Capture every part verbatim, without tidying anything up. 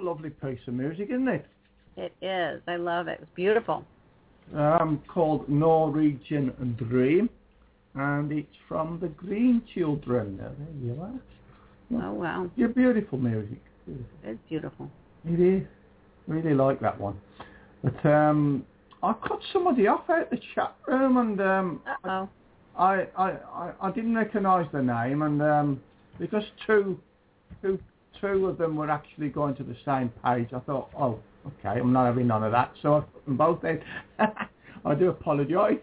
lovely piece of music, isn't it? It is. I love it. It's beautiful. Um, called Norwegian Dream, and it's from the Green Children. There you are. Oh, wow. Yeah, beautiful music. Beautiful. It's beautiful. It is. Really like that one. But um, I cut somebody off out the chat room, and um, Uh-oh. I, I, I, I didn't recognise the name, and um, because two, two, two of them were actually going to the same page, I thought, oh, okay, I'm not having none of that. So I put them both in. I do apologise.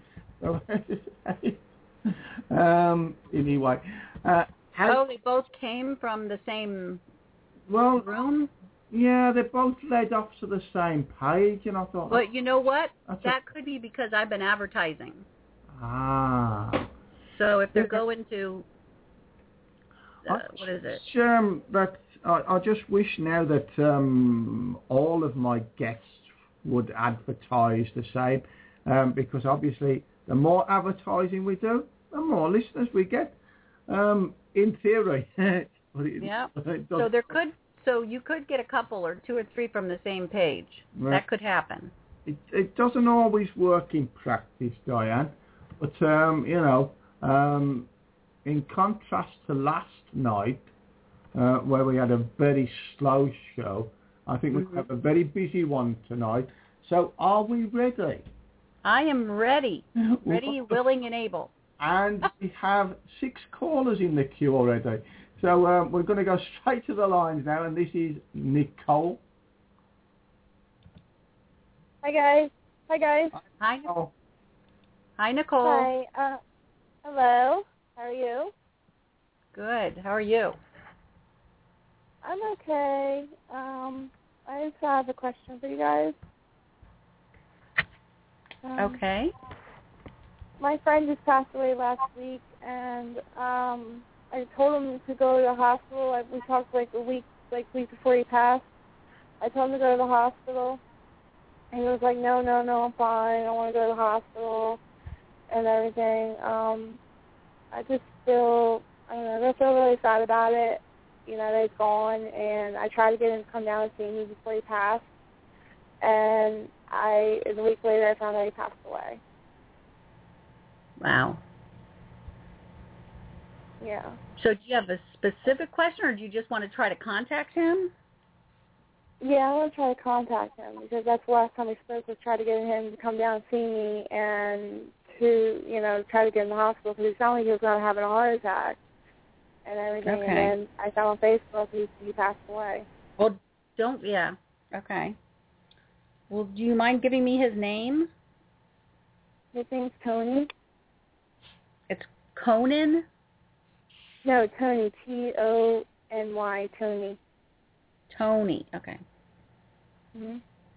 um, anyway. Uh, oh, they both came from the same well, room? Yeah, they both led off to the same page, and I thought... But you know what? That a... could be because I've been advertising. Ah. So if they're going to... Uh, what is it? Um, that, I, I just wish now that um, all of my guests would advertise the same, um, because obviously the more advertising we do, the more listeners we get, um, in theory. Yeah. So there could... So you could get a couple or two or three from the same page. Right. That could happen. It, it doesn't always work in practice, Diane. But, um, you know, um, in contrast to last night, uh, where we had a very slow show, I think mm-hmm. we have a very busy one tonight. So are we ready? I am ready. Ready, willing, and able. And we have six callers in the queue already. So um, we're going to go straight to the lines now, and this is Nicole. Hi, guys. Hi, guys. Hi, Nicole. Hi, Nicole. Hi. Uh, hello. How are you? Good. How are you? I'm okay. Um, I just have a question for you guys. Um, okay. My friend just passed away last week, and um, I told him to go to the hospital. I, we talked like a week, like week before he passed. I told him to go to the hospital, and he was like, "No, no, no, I'm fine. I want to go to the hospital and everything." Um, I just feel, I don't know, I feel really sad about it. You know, that he's gone, and I tried to get him to come down and see me before he passed, and I, a week later, I found out he passed away. Wow. Yeah. So do you have a specific question, or do you just want to try to contact him? Yeah, I want to try to contact him because that's the last time we spoke was try to get him to come down and see me and to, you know, try to get in the hospital because it sounded like he was going to have a heart attack and everything. Okay. And then I found on Facebook he, he passed away. Well, don't, yeah. Okay. Well, do you mind giving me his name? His name's Tony. It's Conan? No, Tony, T O N Y, Tony. Tony, okay. Mm-hmm.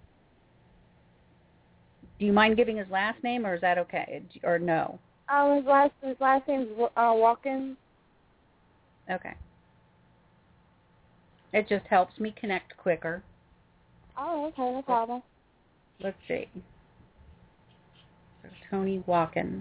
Do you mind giving his last name, or is that okay, or no? Um, his last his last name's uh, Watkins. Okay. It just helps me connect quicker. Oh, okay, no problem. Let's see. So Tony Watkins.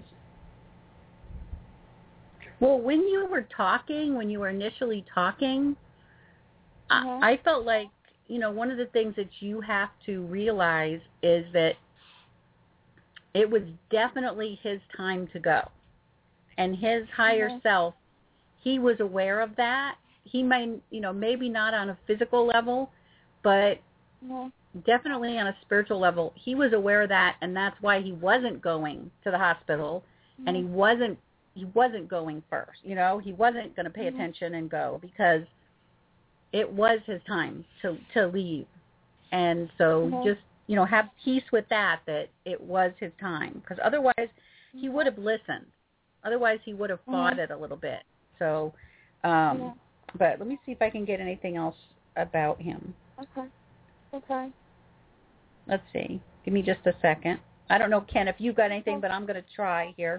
Well, when you were talking, when you were initially talking, uh-huh. I, I felt like, you know, one of the things that you have to realize is that it was definitely his time to go. And his higher uh-huh. self, he was aware of that. He may, you know, maybe not on a physical level, but uh-huh. definitely on a spiritual level, he was aware of that, and that's why he wasn't going to the hospital, uh-huh. and he wasn't he wasn't going first. You know, he wasn't going to pay uh-huh. attention and go because it was his time to to leave. And so uh-huh. just, you know, have peace with that, that it was his time, because otherwise uh-huh. he would have listened. Otherwise he would have fought uh-huh. it a little bit. So, um, yeah. but let me see if I can get anything else about him. Okay. Okay. Let's see. Give me just a second. I don't know, Ken, if you've got anything, but I'm going to try here.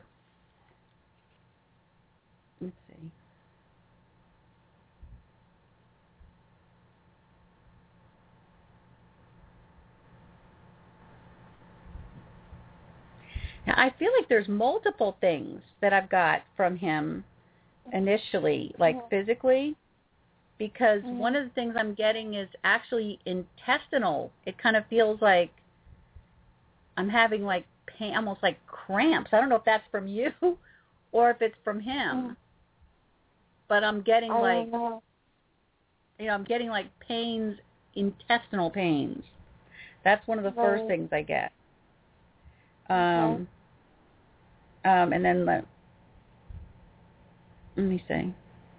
Let's see. Now, I feel like there's multiple things that I've got from him initially, like uh-huh. physically. because Mm-hmm. one of the things I'm getting is actually intestinal. It kind of feels like I'm having like pain, almost like cramps. I don't know if that's from you or if it's from him. Mm-hmm. But I'm getting I like, don't know. you know, I'm getting like pains, intestinal pains. That's one of the Right. first things I get. Um, okay. um, and then let, let me see.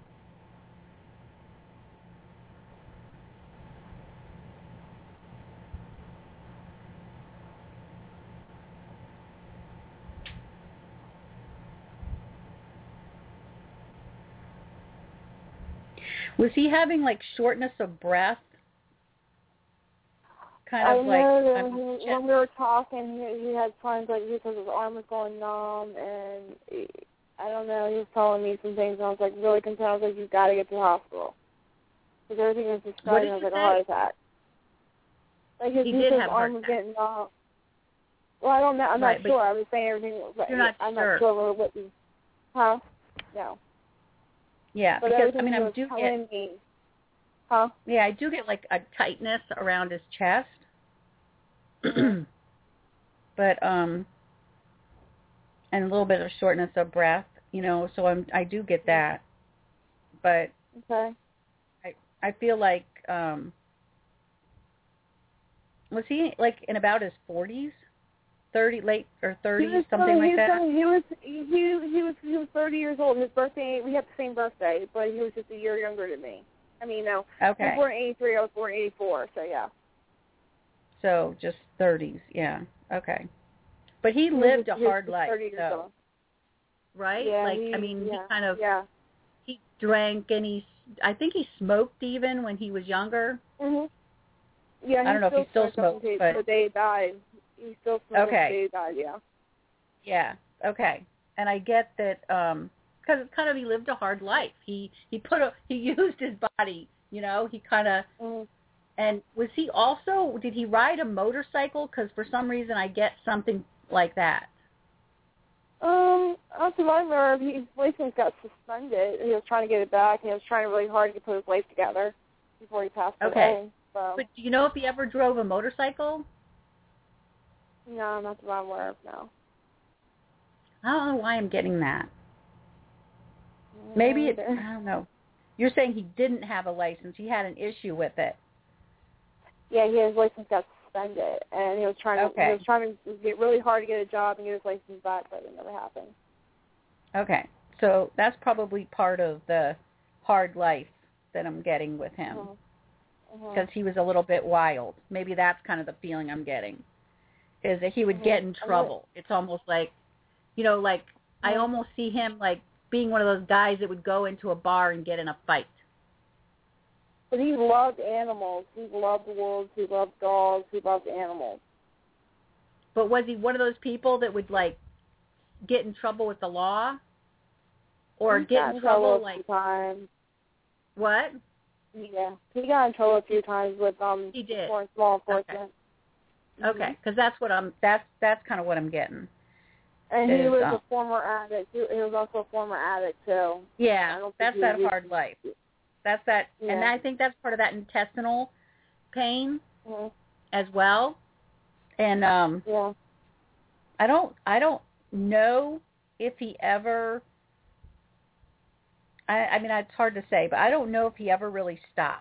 Was he having like shortness of breath? Kind I of like know that I'm he, just, when we were talking, he, he had signs like because his arm was going numb, and he, I don't know. He was telling me some things, and I was like really concerned. I was like, "You've got to get to the hospital," because everything was describing as like a heart attack. Like his, he his, did his have a arm heart was attack. getting numb. Well, I don't know. I'm Right, not sure. I was saying everything. Was, you're not I'm sure. not sure what he. Huh? No. Yeah, But because I everything mean he I was do telling get me. Huh? yeah I do get like a tightness around his chest, but um, and a little bit of shortness of breath, you know. So I'm I do get that, but Okay. I I feel like um, was he like in about his forties, thirty late or thirties, He was something he like was that? He was he he was he was thirty years old. His birthday, we had the same birthday, but he was just a year younger than me. I mean, no. Okay. He was born in eighty-three. I was born in eighty-four. So yeah. So just thirties, yeah. Okay. But he He was lived a just- he was hard just life, thirty years though, old. right? Yeah, like he, I mean, yeah, he kind of yeah. he drank and he I think he smoked even when he was younger. Mhm. Yeah. I don't know if he still smokes, but the day he died, he still smoked okay. the day he died. Yeah. Yeah. Okay. And I get that um because it's kind of he lived a hard life. He he put a he used his body, you know. He kind of Mhm. and was he also did he ride a motorcycle? Because for some reason I get something like that. Um, up to my nerve, his license got suspended. He was trying to get it back, and he was trying really hard to put his life together before he passed Okay. away. So, But do you know if he ever drove a motorcycle? no, not that I'm aware of, no. I don't know why I'm getting that. Maybe it, I don't know. You're saying he didn't have a license. He had an issue with it. Yeah, his license got suspended, and he was trying to Okay. he was trying to get really hard to get a job and get his license back, but it never happened. Okay. So that's probably part of the hard life that I'm getting with him. Mm-hmm. Because he was a little bit wild. Maybe that's kind of the feeling I'm getting, is that he would Mm-hmm. get in trouble. It's almost like, you know, like mm-hmm. I almost see him like being one of those guys that would go into a bar and get in a fight. But he loved animals. He loved wolves. He loved dogs. He loved animals. But was he one of those people that would, like, get in trouble with the law? Or he get got in in trouble, trouble like... a few times. What? Yeah. He got in trouble a few times with um he did. law enforcement. Okay, because okay. that's what I'm, that's, that's kind of what I'm getting. And is, he was um, a former addict. He, he was also a former addict, too. Yeah, that's that was, hard life. That's that, yeah. and I think that's part of that intestinal pain mm-hmm. as well. And um, yeah, I don't, I don't know if he ever. I, I mean, it's hard to say, but I don't know if he ever really stopped.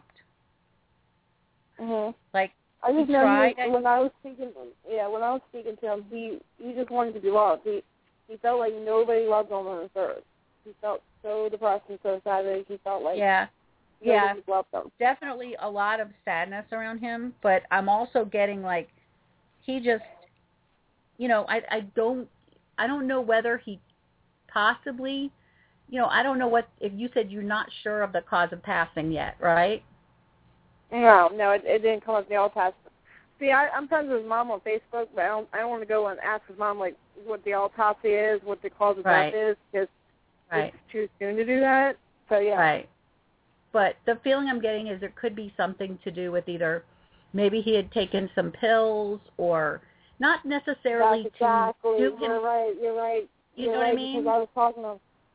Mhm. Like I just he know tried. he was, when I was speaking, yeah, when I was speaking to him, he he just wanted to be loved. He he felt like nobody loved him on this earth. He felt so depressed and so sad that he felt like yeah. Yeah, Yeah, definitely a lot of sadness around him, but I'm also getting like he just, you know, I I don't I don't know whether he possibly, you know, I don't know what if you said you're not sure of the cause of passing yet, right? No, no, it, it didn't come up the autopsy. See, I, I'm friends with his mom on Facebook, but I don't I don't want to go and ask his mom like what the autopsy is, what the cause of right. death is, because right. it's too soon to do that. So yeah. Right. But the feeling I'm getting is there could be something to do with either maybe he had taken some pills or not necessarily That's exactly. to do You're him. right. You're right. You You're know right, what I mean? Because I was talking to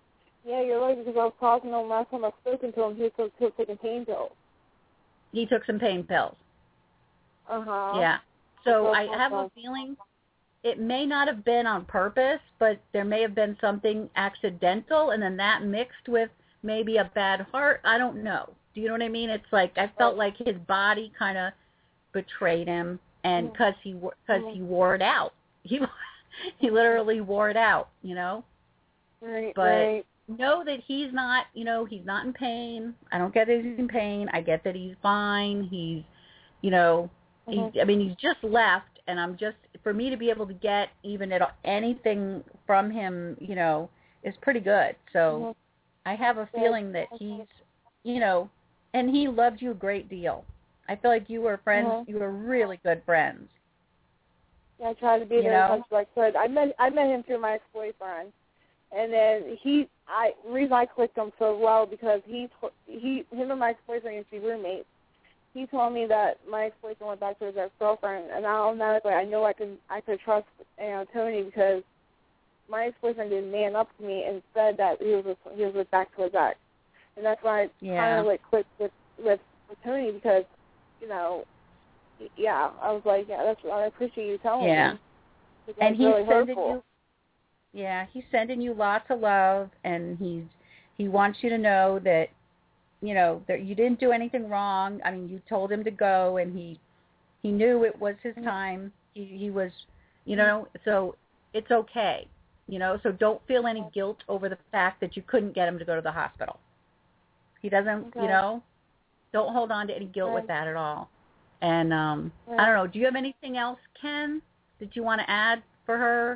Yeah, you're right, because I was talking to him last time I spoken to him. He was still, still taking pain pills. He took some pain pills. Uh-huh. Yeah. So That's I awesome. have a feeling it may not have been on purpose, but there may have been something accidental, and then that mixed with maybe a bad heart. I don't know. Do you know what I mean? It's like I felt like his body kind of betrayed him, and because he because mm-hmm. he wore it out, he he literally wore it out. You know. Right. But right. know that he's not. You know, he's not in pain. I don't get that he's in pain. I get that he's fine. He's, you know, mm-hmm. he's. I mean, he's just left. And I'm just, for me to be able to get even at anything from him, you know, is pretty good. So mm-hmm. I have a feeling that he's, you know, and he loved you a great deal. I feel like you were friends, mm-hmm. you were really good friends. Yeah, I tried to be you there know? as much as I could. I met, I met him through my ex-boyfriend. And then he, I, the reason I clicked him so well because he, he, him and my ex-boyfriend used to be roommates. He told me that my ex-boyfriend went back to his ex-girlfriend, and automatically I know I can I could trust you know, Tony because my ex-boyfriend didn't man up to me and said that he was with, he was with back to his ex, and that's why I yeah. kind of like clicked with, with with Tony because you know, yeah, I was like, yeah, that's I appreciate you telling yeah. me. Yeah, and he's really sending hurtful. you, yeah, he's sending you lots of love, and he's he wants you to know that. You know, that you didn't do anything wrong. I mean, you told him to go, and he he knew it was his time. He, he was, you know, so it's okay. You know, so don't feel any guilt over the fact that you couldn't get him to go to the hospital. He doesn't, Okay. you know, don't hold on to any guilt right. with that at all. And um, right. I don't know, do you have anything else, Ken, that you want to add for her?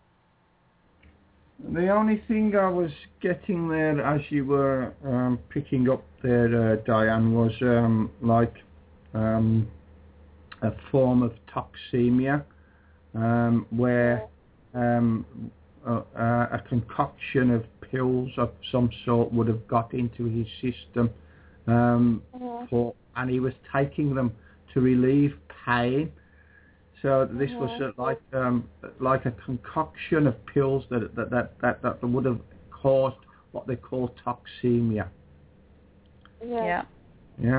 The only thing I was getting there as you were um, picking up there, uh, Diane, was um, like um, a form of toxemia um, where um, a, a concoction of pills of some sort would have got into his system um, mm-hmm. for, and he was taking them to relieve pain. So this mm-hmm. was uh, like um, like a concoction of pills that that, that that that would have caused what they call toxemia. Yeah. Yeah. Yeah.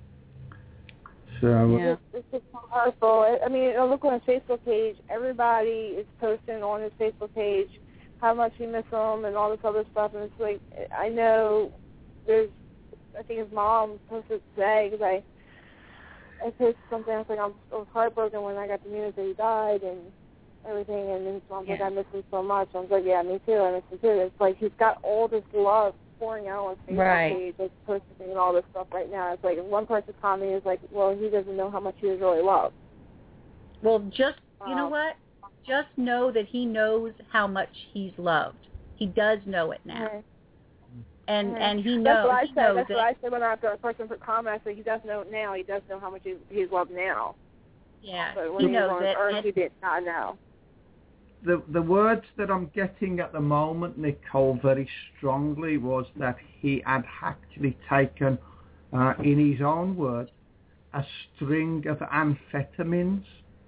So yeah. It's, it's just so hurtful. I mean, I look on his Facebook page. Everybody is posting on his Facebook page how much he misses him and all this other stuff. And it's like, I know there's, I think his mom posted today because I, I posted something. I was like, I was heartbroken when I got the news that he died and everything. And then his mom's yeah. like, I miss him so much. I was like, yeah, me too. I miss him too. It's like he's got all this love pouring out on his Facebook right. page, like posting and all this stuff right now. It's like one person's comment is like, well, he doesn't know how much he was really loved. Well, just, you um, know what? Just know that he knows how much he's loved. He does know it now. Mm-hmm. And mm-hmm. and he knows. That's what I he said. knows That's it. what I said when after a person put comment. I said he does know now. He does know how much he, he's loved now. Yeah, But when he he knows was on it. Earth, And he did not know. the the words that I'm getting at the moment, Nicole, very strongly was that he had actually taken, uh, in his own words, a string of amphetamines.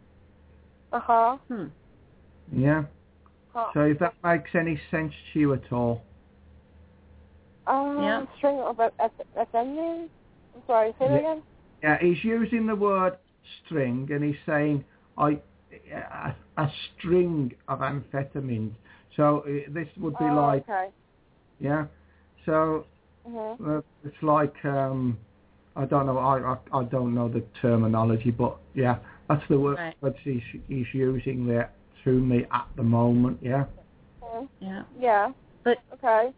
Uh huh. hmm. Yeah. Huh. So if that makes any sense to you at all. Um, Yeah. string of amphetamines. I'm sorry. Say that Yeah. again. Yeah, he's using the word string, and he's saying I a, a string of amphetamines. So uh, this would be Oh, like, okay. yeah. So Mm-hmm. uh, it's like um, I don't know. I, I I don't know the terminology, but yeah, that's the word Right. that he's he's using there to me at the moment. Yeah. Mm-hmm. Yeah. Yeah. But Okay.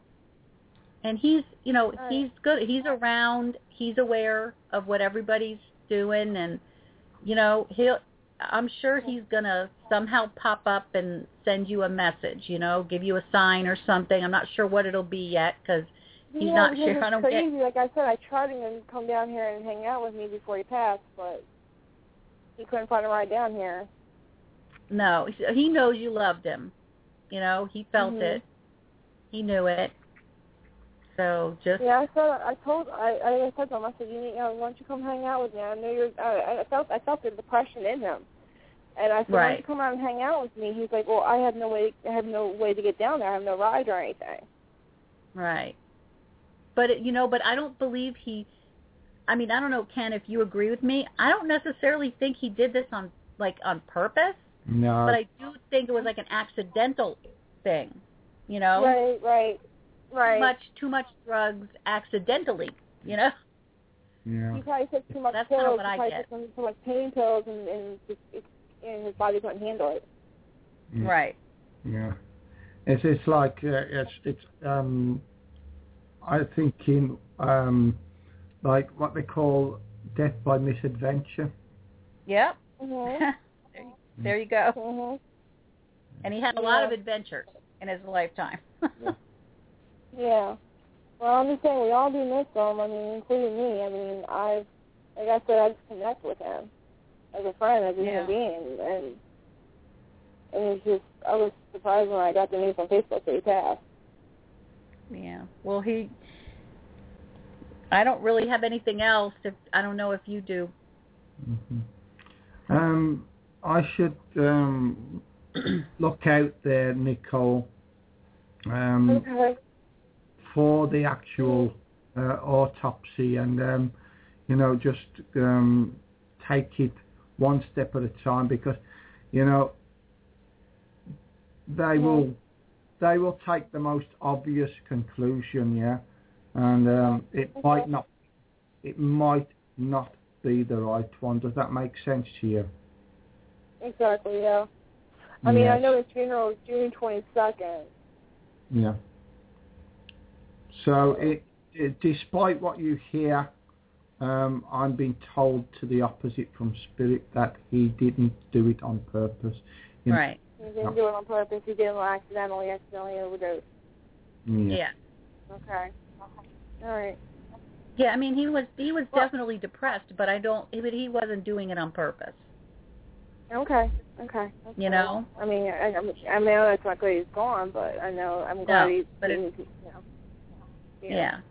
and he's, you know, Right. he's good. He's around. He's aware of what everybody's doing, and you know, he'll. I'm sure he's gonna somehow pop up and send you a message. You know, give you a sign or something. I'm not sure what it'll be yet because he's yeah, not because sure. it's I don't crazy. get. Like I said, I tried him to come down here and hang out with me before he passed, but he couldn't find a ride down here. No, he he knows you loved him. You know, he felt Mhm. it. He knew it. So just Yeah, I said I told I I said to him. I said, you, need, you know, why don't you come hang out with me? I know you're. I, I felt I felt the depression in him, and I said, why don't right. you come out and hang out with me? He's like, well, I have no way. I have no way to get down there. I have no ride or anything. Right. But, it, you know, but I don't believe he, I mean, I don't know, Ken, if you agree with me. I don't necessarily think he did this on, like, on purpose. No. But I do think it was like an accidental thing, you know? Right, right, right. Too much, too much drugs accidentally, you know? Yeah. He probably took too much That's pills. kind of what he I probably get. took some, too much pain pills, and and, just, it, and his body couldn't handle it. Yeah. Right. Yeah. It's it's like uh, it's it's um I think in um like what they call death by misadventure. Yep. Mhm. there, you, there you go. Mhm. And he had a Yeah. lot of adventures in his lifetime. Yeah. Yeah. Well, I'm just saying we all do miss him. I mean, including me. I mean, I, like I said, I just connect with him as a friend, as a Yeah. human being, and and it's just I was surprised when I got the news on Facebook that he passed. Yeah. Well, he. I don't really have anything else. If I don't know if you do. Mm-hmm. Um, I should um look out there, Nicole. Um, Okay. for the actual uh, autopsy, and um, you know, just um, take it one step at a time, because you know they Mm-hmm. will they will take the most obvious conclusion, yeah, and um, it Okay. might not it might not be the right one. Does that make sense to you? Exactly. Yeah. I mean, Yes. I know his funeral is June twenty-second. Yeah. So, it, it, despite what you hear, um, I'm being told to the opposite from Spirit, that he didn't do it on purpose. You know, Right. He didn't do it on purpose. He did it accidentally, accidentally overdose. Yeah. Yeah. Okay. All right. Yeah. I mean, he was he was Well- definitely depressed, but I don't. But he wasn't doing it on purpose. Okay. Okay. That's You fine. know. I mean, I, I'm- I mean, I know it's not good he's gone, but I know I'm glad No, he's. but being, it- you know. Yeah. Yeah. Yeah.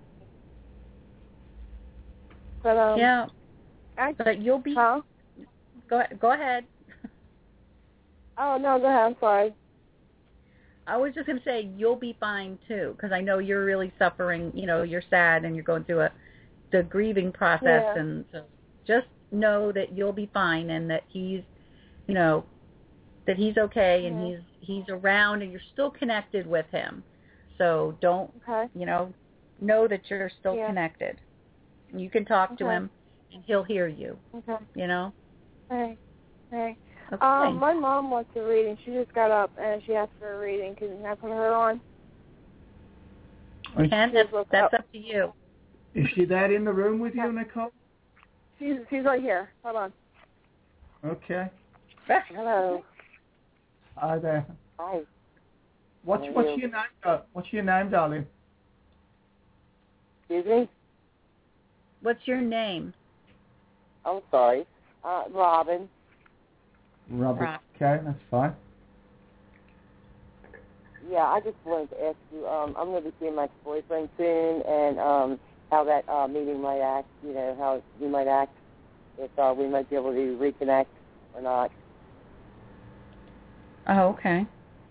But um. yeah. I, But you'll be. huh? Go go ahead. Oh no, go ahead. I'm sorry. I was just going to say you'll be fine too, because I know you're really suffering. You know, you're sad and you're going through a the grieving process, Yeah. and so just know that you'll be fine, and that he's, you know, that he's okay, and Mhm. he's he's around, and you're still connected with him. So don't, Okay. you know, know that you're still Yeah. connected. You can talk to Okay. him, and he'll hear you. Okay. You know. Hey. Hey. Okay. Um, my mom wants a reading. She just got up and she asked for a reading. Can I put her on? Ken, that's, that's up to you. Is she there in the room with you, Nicole? She's she's right here. Hold on. Okay. Hello. Hi there. Hi. What's How are what's you? your name? Uh, what's your name, darling? Excuse me? What's your name? I'm sorry. Uh, Robin. Robert. Rob. Okay, that's fine. Yeah, I just wanted to ask you, um, I'm going to be seeing my ex-boyfriend soon, and um, how that uh, meeting might act, you know, how we might act, if uh, we might be able to reconnect or not. Oh, okay.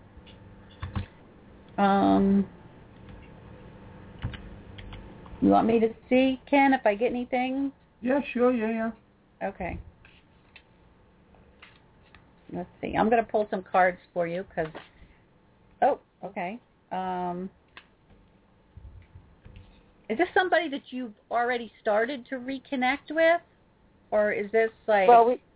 Um, you want me to see, Ken, if I get anything? Yeah, sure. Yeah, yeah. Okay. Let's see. I'm going to pull some cards for you because... Oh, okay. Um, is this somebody that you've already started to reconnect with? Or is this like... Well, we...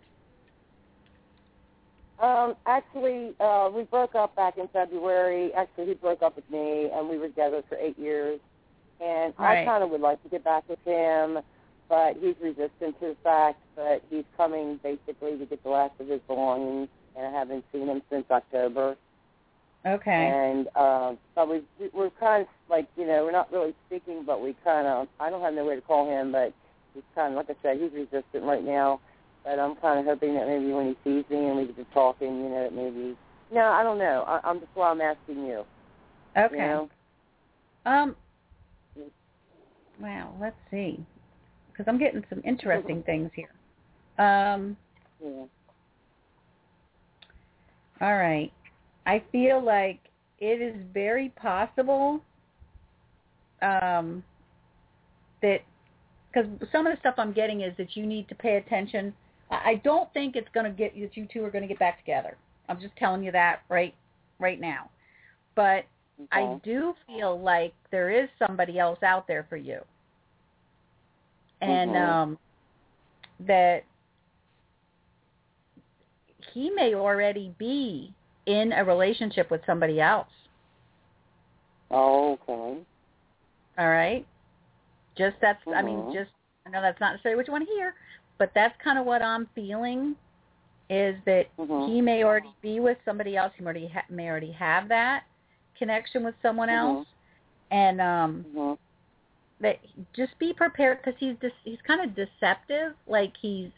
Um, actually, uh, we broke up back in February. Actually, he broke up with me, and we were together for eight years. And Right. I kind of would like to get back with him, but he's resistant to the fact that he's coming basically to get the last of his belongings, and I haven't seen him since October. Okay. And uh, so we, we're kind of like, you know, we're not really speaking, but we kind of, I don't have no way to call him, but he's kind of, like I said, he's resistant right now. But I'm kind of hoping that maybe when he sees me and we get to talking, you know, that maybe, no, I don't know. I, I'm just why I'm asking you. Okay. You know? Um. Wow. Let's see, because I'm getting some interesting things here. Um. Yeah. All right. I feel like it is very possible um, that because some of the stuff I'm getting is that you need to pay attention. I I don't think it's going to get that you two are going to get back together. I'm just telling you that right right now. But Okay. I do feel like there is somebody else out there for you, and Mhm. um, that he may already be in a relationship with somebody else. Oh, okay. All right? Just that's, I mean, Mhm. just, I know that's not necessarily what you want to hear, but that's kind of what I'm feeling is that Mhm. he may already be with somebody else. He may already, ha- may already have that connection with someone Mhm. else. And um, Mhm. that just be prepared because he's dis- he's kind of deceptive. Like he's,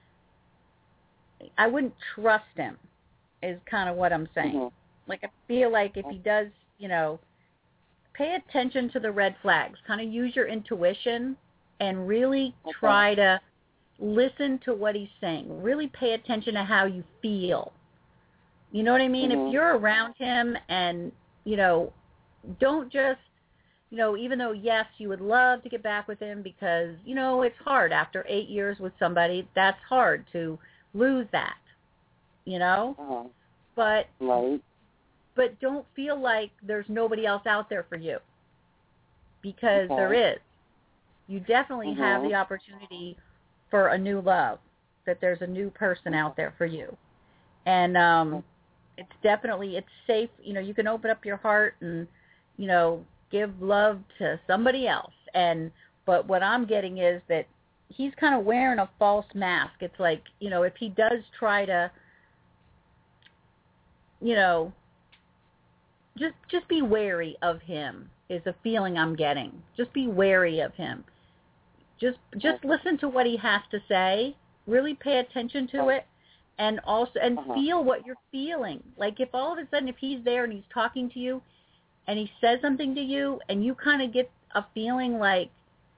I wouldn't trust him is kind of what I'm saying. Mhm. Like I feel like if he does, you know, pay attention to the red flags, kind of use your intuition and really Okay. try to listen to what he's saying. Really pay attention to how you feel. You know what I mean? Mhm. If you're around him and, you know, don't just, you know, even though, yes, you would love to get back with him because, you know, it's hard after eight years with somebody. That's hard to lose that, you know? Uh-huh. But Right. but don't feel like there's nobody else out there for you because Okay. there is. You definitely Mhm. have the opportunity for a new love, that there's a new person out there for you. And um, it's definitely, it's safe. You know, you can open up your heart and, you know, give love to somebody else. And but what I'm getting is that he's kind of wearing a false mask. It's like, you know, if he does try to, you know, Just just be wary of him is a feeling I'm getting. Just be wary of him. Just just listen to what he has to say. Really pay attention to it, and also and Uh-huh. feel what you're feeling. Like if all of a sudden if he's there and he's talking to you, and he says something to you, and you kind of get a feeling like,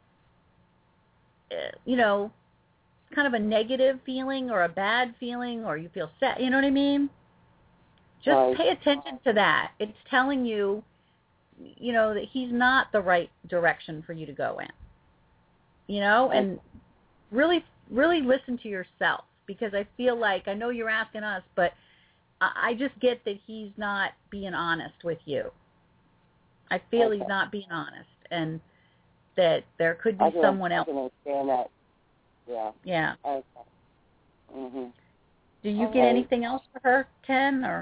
uh, you know, kind of a negative feeling or a bad feeling, or you feel sad. You know what I mean? Just Right. pay attention to that. It's telling you, you know, that he's not the right direction for you to go in. You know, and really, really listen to yourself because I feel like, I know you're asking us, but I, I just get that he's not being honest with you. I feel Okay. he's not being honest and that there could be I can, someone I else. can understand that. Yeah. Yeah. Okay. Mhm. Do you All get right. anything else for her, Ken, or?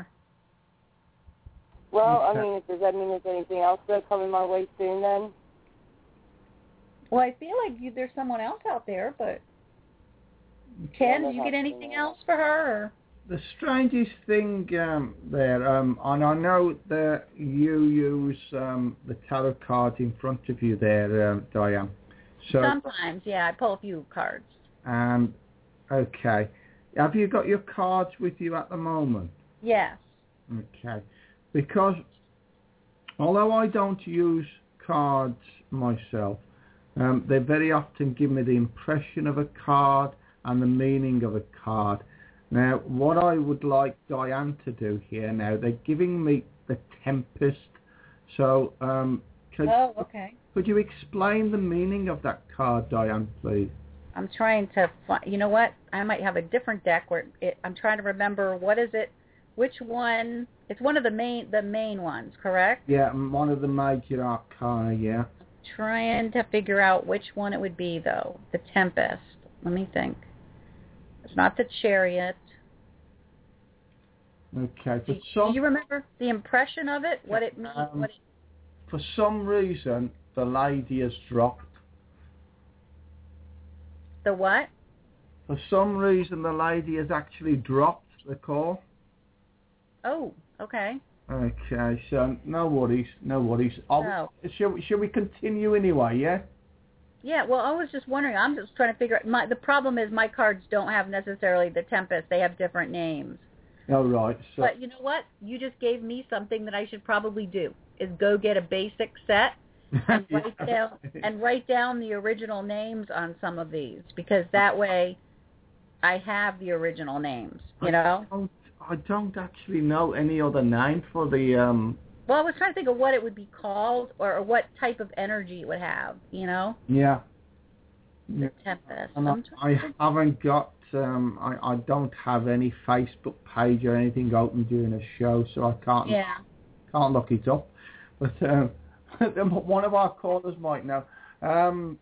Well, I Okay. mean, does that mean there's anything else that's coming my way soon then? Well, I feel like you, there's someone else out there, but Ken, Yeah, did you get that's anything happening. else for her? Or? The strangest thing um, there, um, and I know that you use um, the tarot cards in front of you there, um, Diane. So, Sometimes, yeah, I pull a few cards. um, okay. Have you got your cards with you at the moment? Yes. Okay. Because although I don't use cards myself, um, they very often give me the impression of a card and the meaning of a card. Now, what I would like Diane to do here now, they're giving me the Tempest. So, um, could, Oh, okay. could you explain the meaning of that card, Diane, please? I'm trying to find, you know what? I might have a different deck where it, I'm trying to remember what is it, which one. It's one of the main the main ones, correct? Yeah, one of the major arcana, yeah. Trying to figure out which one it would be, though. The Tempest. Let me think. It's not the Chariot. Okay. For Do, some, do you remember the impression of it? What it means? Um, what it, for some reason, the lady has dropped. the what? For some reason, the lady has actually dropped the call. Oh, okay. Okay, so no worries, no worries. I'll, No. Shall, we- shall we continue anyway, yeah? Yeah, well, I was just wondering. I'm just trying to figure out. My, the problem is my cards don't have necessarily the Tempest. They have different names. All right. So, But you know what? You just gave me something that I should probably do, is go get a basic set and write down and write down the original names on some of these, because that way I have the original names, you know? I don't, I don't actually know any other name for the um Well, I was trying to think of what it would be called or, or what type of energy it would have, you know? Yeah. The yeah. Tempest. And I, I haven't got, um, I, I don't have any Facebook page or anything open during the show, so I can't yeah. can't look it up. But um, one of our callers might know. Um,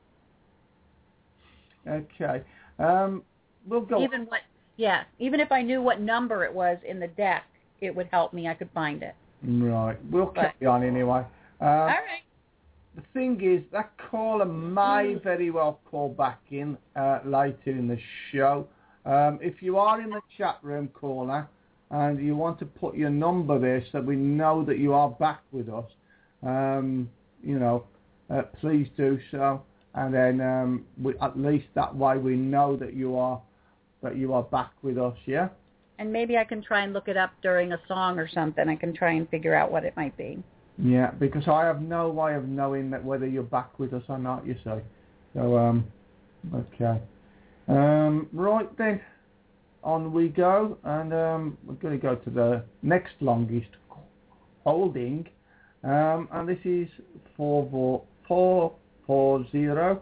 okay. Um, we'll go. Even what, yeah, even if I knew what number it was in the deck, it would help me. I could find it. Right. We'll But, carry on anyway. Um, all right. The thing is, that caller may very well call back in uh, later in the show. Um, if you are in the chat room, caller, and you want to put your number there so we know that you are back with us, um, you know, uh, please do so. And then um, we, at least that way we know that you are that you are back with us, yeah? And maybe I can try and look it up during a song or something. I can try and figure out what it might be. Yeah, because I have no way of knowing that whether you're back with us or not, you say. So, um, okay. Um, right then, on we go, and um, we're going to go to the next longest holding, um, and this is four four four zero.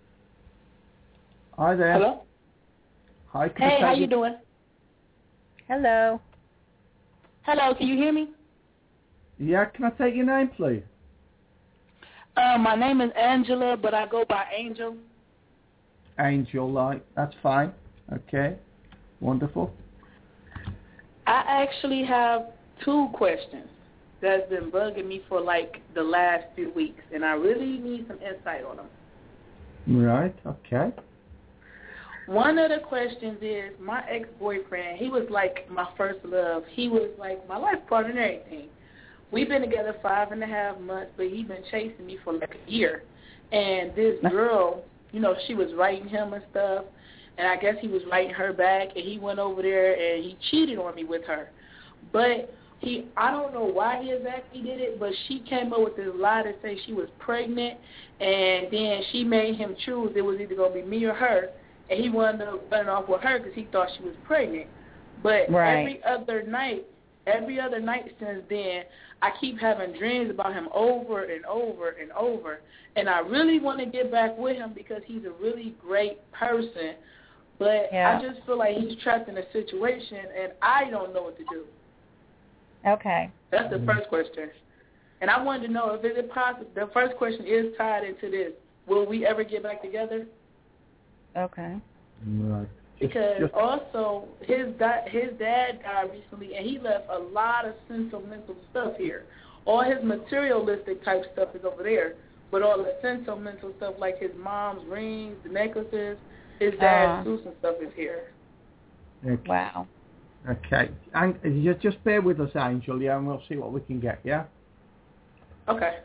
Hi there. Hello. Hi. Hey, how you doing? Hello. Hello, can you hear me? Yeah, can I take your name, please? Uh, my name is Angela, but I go by Angel. Angel, like, that's fine. Okay, wonderful. I actually have two questions that's been bugging me for like the last few weeks, and I really need some insight on them. Right, okay. One of the questions is my ex-boyfriend, he was like my first love. He was like my life partner and everything. We've been together five and a half months, but he's been chasing me for like a year. And this girl, you know, she was writing him and stuff, and I guess he was writing her back, and he went over there and he cheated on me with her. But he, I don't know why he exactly did it, but she came up with this lie to say she was pregnant, and then she made him choose it was either going to be me or her, and he wanted to run off with her because he thought she was pregnant. But right. every other night, every other night since then, I keep having dreams about him over and over and over. And I really want to get back with him because he's a really great person. But yeah. I just feel like he's trapped in a situation, and I don't know what to do. Okay. That's the first question. And I wanted to know if it is possible. The first question is tied into this. Will we ever get back together? Okay. Right. Because just, just, also his da- his dad died recently, and he left a lot of sentimental stuff here. All his materialistic type stuff is over there, but all the sentimental stuff like his mom's rings, the necklaces, his dad's uh, suits and stuff is here. okay. Wow. Okay. And just just bear with us, Angel, yeah, and we'll see what we can get, yeah? Okay.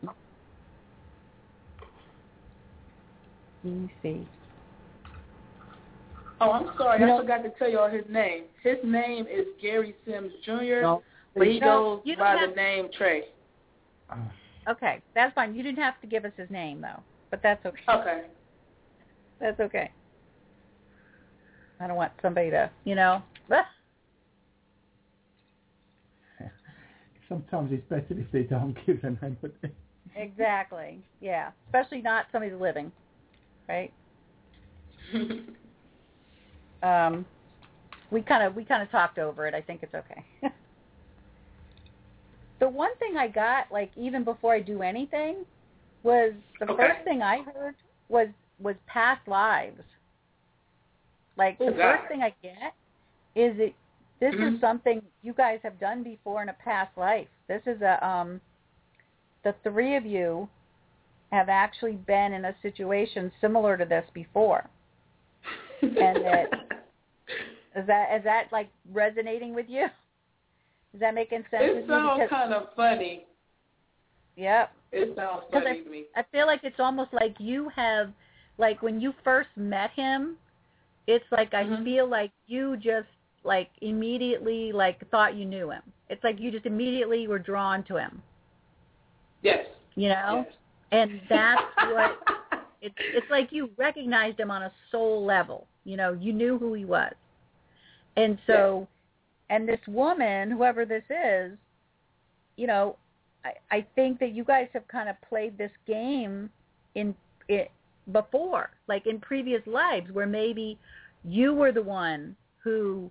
Let me see. Oh, I'm sorry. You I know, forgot to tell y'all his name. His name is Gary Sims Junior, no, but he no, goes by have, the name Trey. Okay, that's fine. You didn't have to give us his name, though, but that's okay. Okay. That's okay. I don't want somebody to, you know. Sometimes it's better if they don't give a name. But exactly. Yeah. Especially not somebody who's living, right? um, we kind of we kind of talked over it. I think it's okay. The one thing I got, like even before I do anything, was the okay. first thing I heard was was past lives. Like the yeah. first thing I get is it. This mm-hmm. is something you guys have done before in a past life. This is a um, the three of you have actually been in a situation similar to this before, and that is that is that like resonating with you? Is that making sense? It with sounds you? kind of funny. Yep. It sounds funny I, to me. I feel like it's almost like you have, like when you first met him, it's like I mm-hmm. feel like you just like immediately like thought you knew him. It's like you just immediately were drawn to him. Yes. You know? Yes. And that's what it's it's like you recognized him on a soul level. You know, you knew who he was. And so yes. and this woman, whoever this is, you know, I, I think that you guys have kind of played this game in it before, like in previous lives, where maybe you were the one who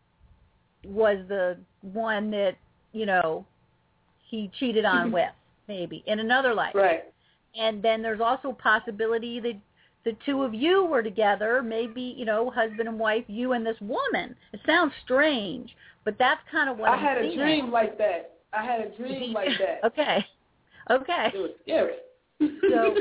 was the one that, you know, he cheated on with, maybe, in another life. Right. And then there's also a possibility that the two of you were together, maybe, you know, husband and wife, you and this woman. It sounds strange, but that's kind of what I I'm had a seeing. dream like that. I had a dream like that. Okay. Okay. It was scary. So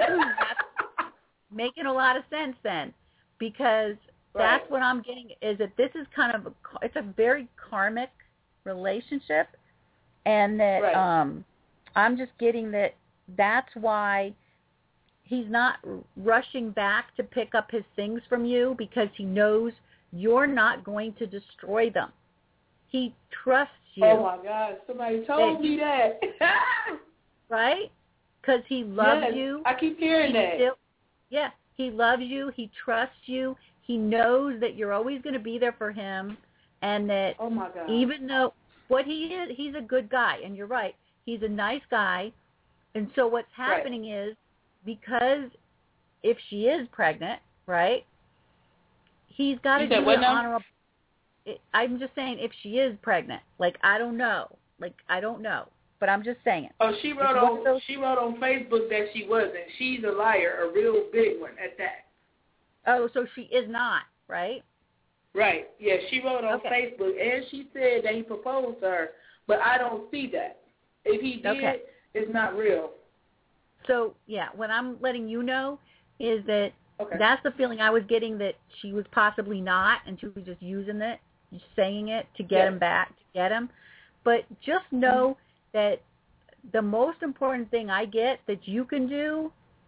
that's making a lot of sense then, because right. that's what I'm getting, is that this is kind of, a, it's a very karmic relationship, and that right. um, I'm just getting that that's why he's not rushing back to pick up his things from you, because he knows you're not going to destroy them. He trusts you. Oh, my God. Somebody told that, me that. right? Because he loves yes, you. I keep hearing he that. Still, yeah, he loves you. He trusts you. He knows that you're always going to be there for him, and that oh my God. even though what he is, he's a good guy, and you're right. He's a nice guy. And so what's happening right. is, because if she is pregnant, right, he's got to do an honorable. I'm just saying, if she is pregnant, like, I don't know. Like, I don't know. But I'm just saying. Oh, she wrote on those... she wrote on Facebook that she wasn't. She's a liar, a real big one at that. Oh, so she is not, right? Right. Yeah, she wrote on okay. Facebook, and she said that he proposed to her, but I don't see that. If he did, okay. it's not real. So, yeah, what I'm letting you know is that okay. that's the feeling I was getting, that she was possibly not, and she was just using it, just saying it to get yes. him back, to get him. But just know mm-hmm. that the most important thing I get that you can do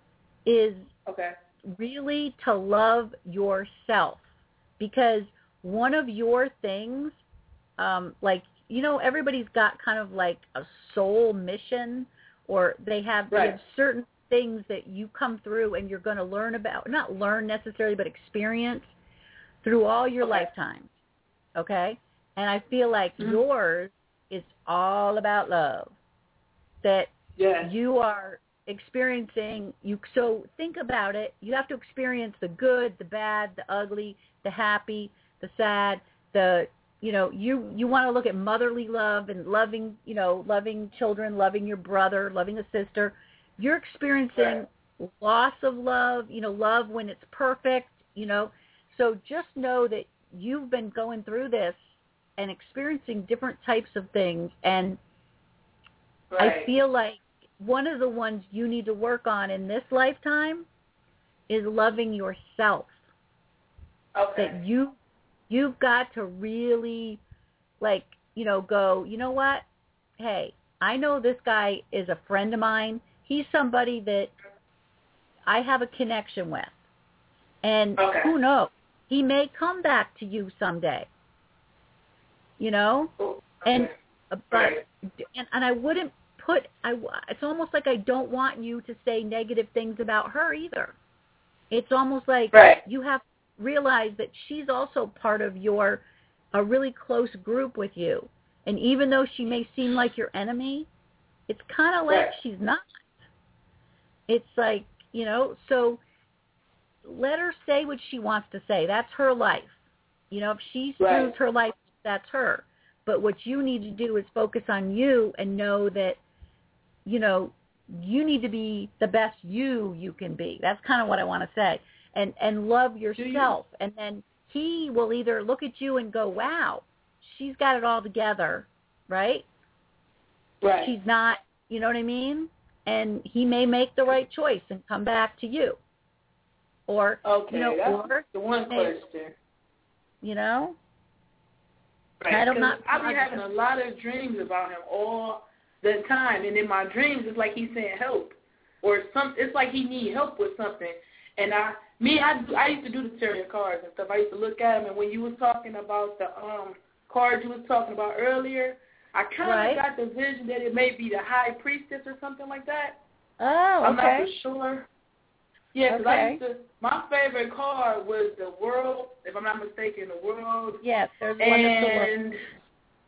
is okay. really to love yourself. Because one of your things, um, like, you know, everybody's got kind of like a soul mission, or they have, right. they have certain things that you come through and you're going to learn about, not learn necessarily, but experience through all your okay. lifetimes, okay? And I feel like mm-hmm. yours is all about love, that yes. you are experiencing. You So think about it. You have to experience the good, the bad, the ugly, the happy, the sad, the, you know, you, you want to look at motherly love and loving, you know, loving children, loving your brother, loving a sister. You're experiencing right. loss of love, you know, love when it's perfect, you know. So just know that you've been going through this and experiencing different types of things. And right. I feel like one of the ones you need to work on in this lifetime is loving yourself. Okay. That you, you've got to really, like, you know, go, you know what? Hey, I know this guy is a friend of mine. He's somebody that I have a connection with. And okay. who knows? He may come back to you someday. You know? Okay. And but right. and, and I wouldn't put I it's almost like I don't want you to say negative things about her either. It's almost like right. you have to realize that she's also part of your a really close group with you. And even though she may seem like your enemy, it's kind of like right. she's not. It's like, you know, so let her say what she wants to say. That's her life. You know, if she screws right. her life, that's her. But what you need to do is focus on you and know that, you know, you need to be the best you you can be. That's kind of what I want to say. And and love yourself. You? And then he will either look at you and go, wow, she's got it all together, right? Right. She's not, you know what I mean? And he may make the right choice and come back to you. Or, okay, you know, that's or, the one may, question. You know? Right. I don't not. I've been having a lot of dreams about him all the time, and in my dreams, it's like he's saying help, or some. It's like he needs help with something. And I, me, I, I used to do the tarot cards and stuff. I used to look at them, and when you was talking about the um cards you was talking about earlier, I kind of right. got the vision that it may be the High Priestess or something like that. Oh, okay. I'm not for sure. Yeah, because okay. I used to, my favorite card was the World, if I'm not mistaken, the World. Yes, there's one and,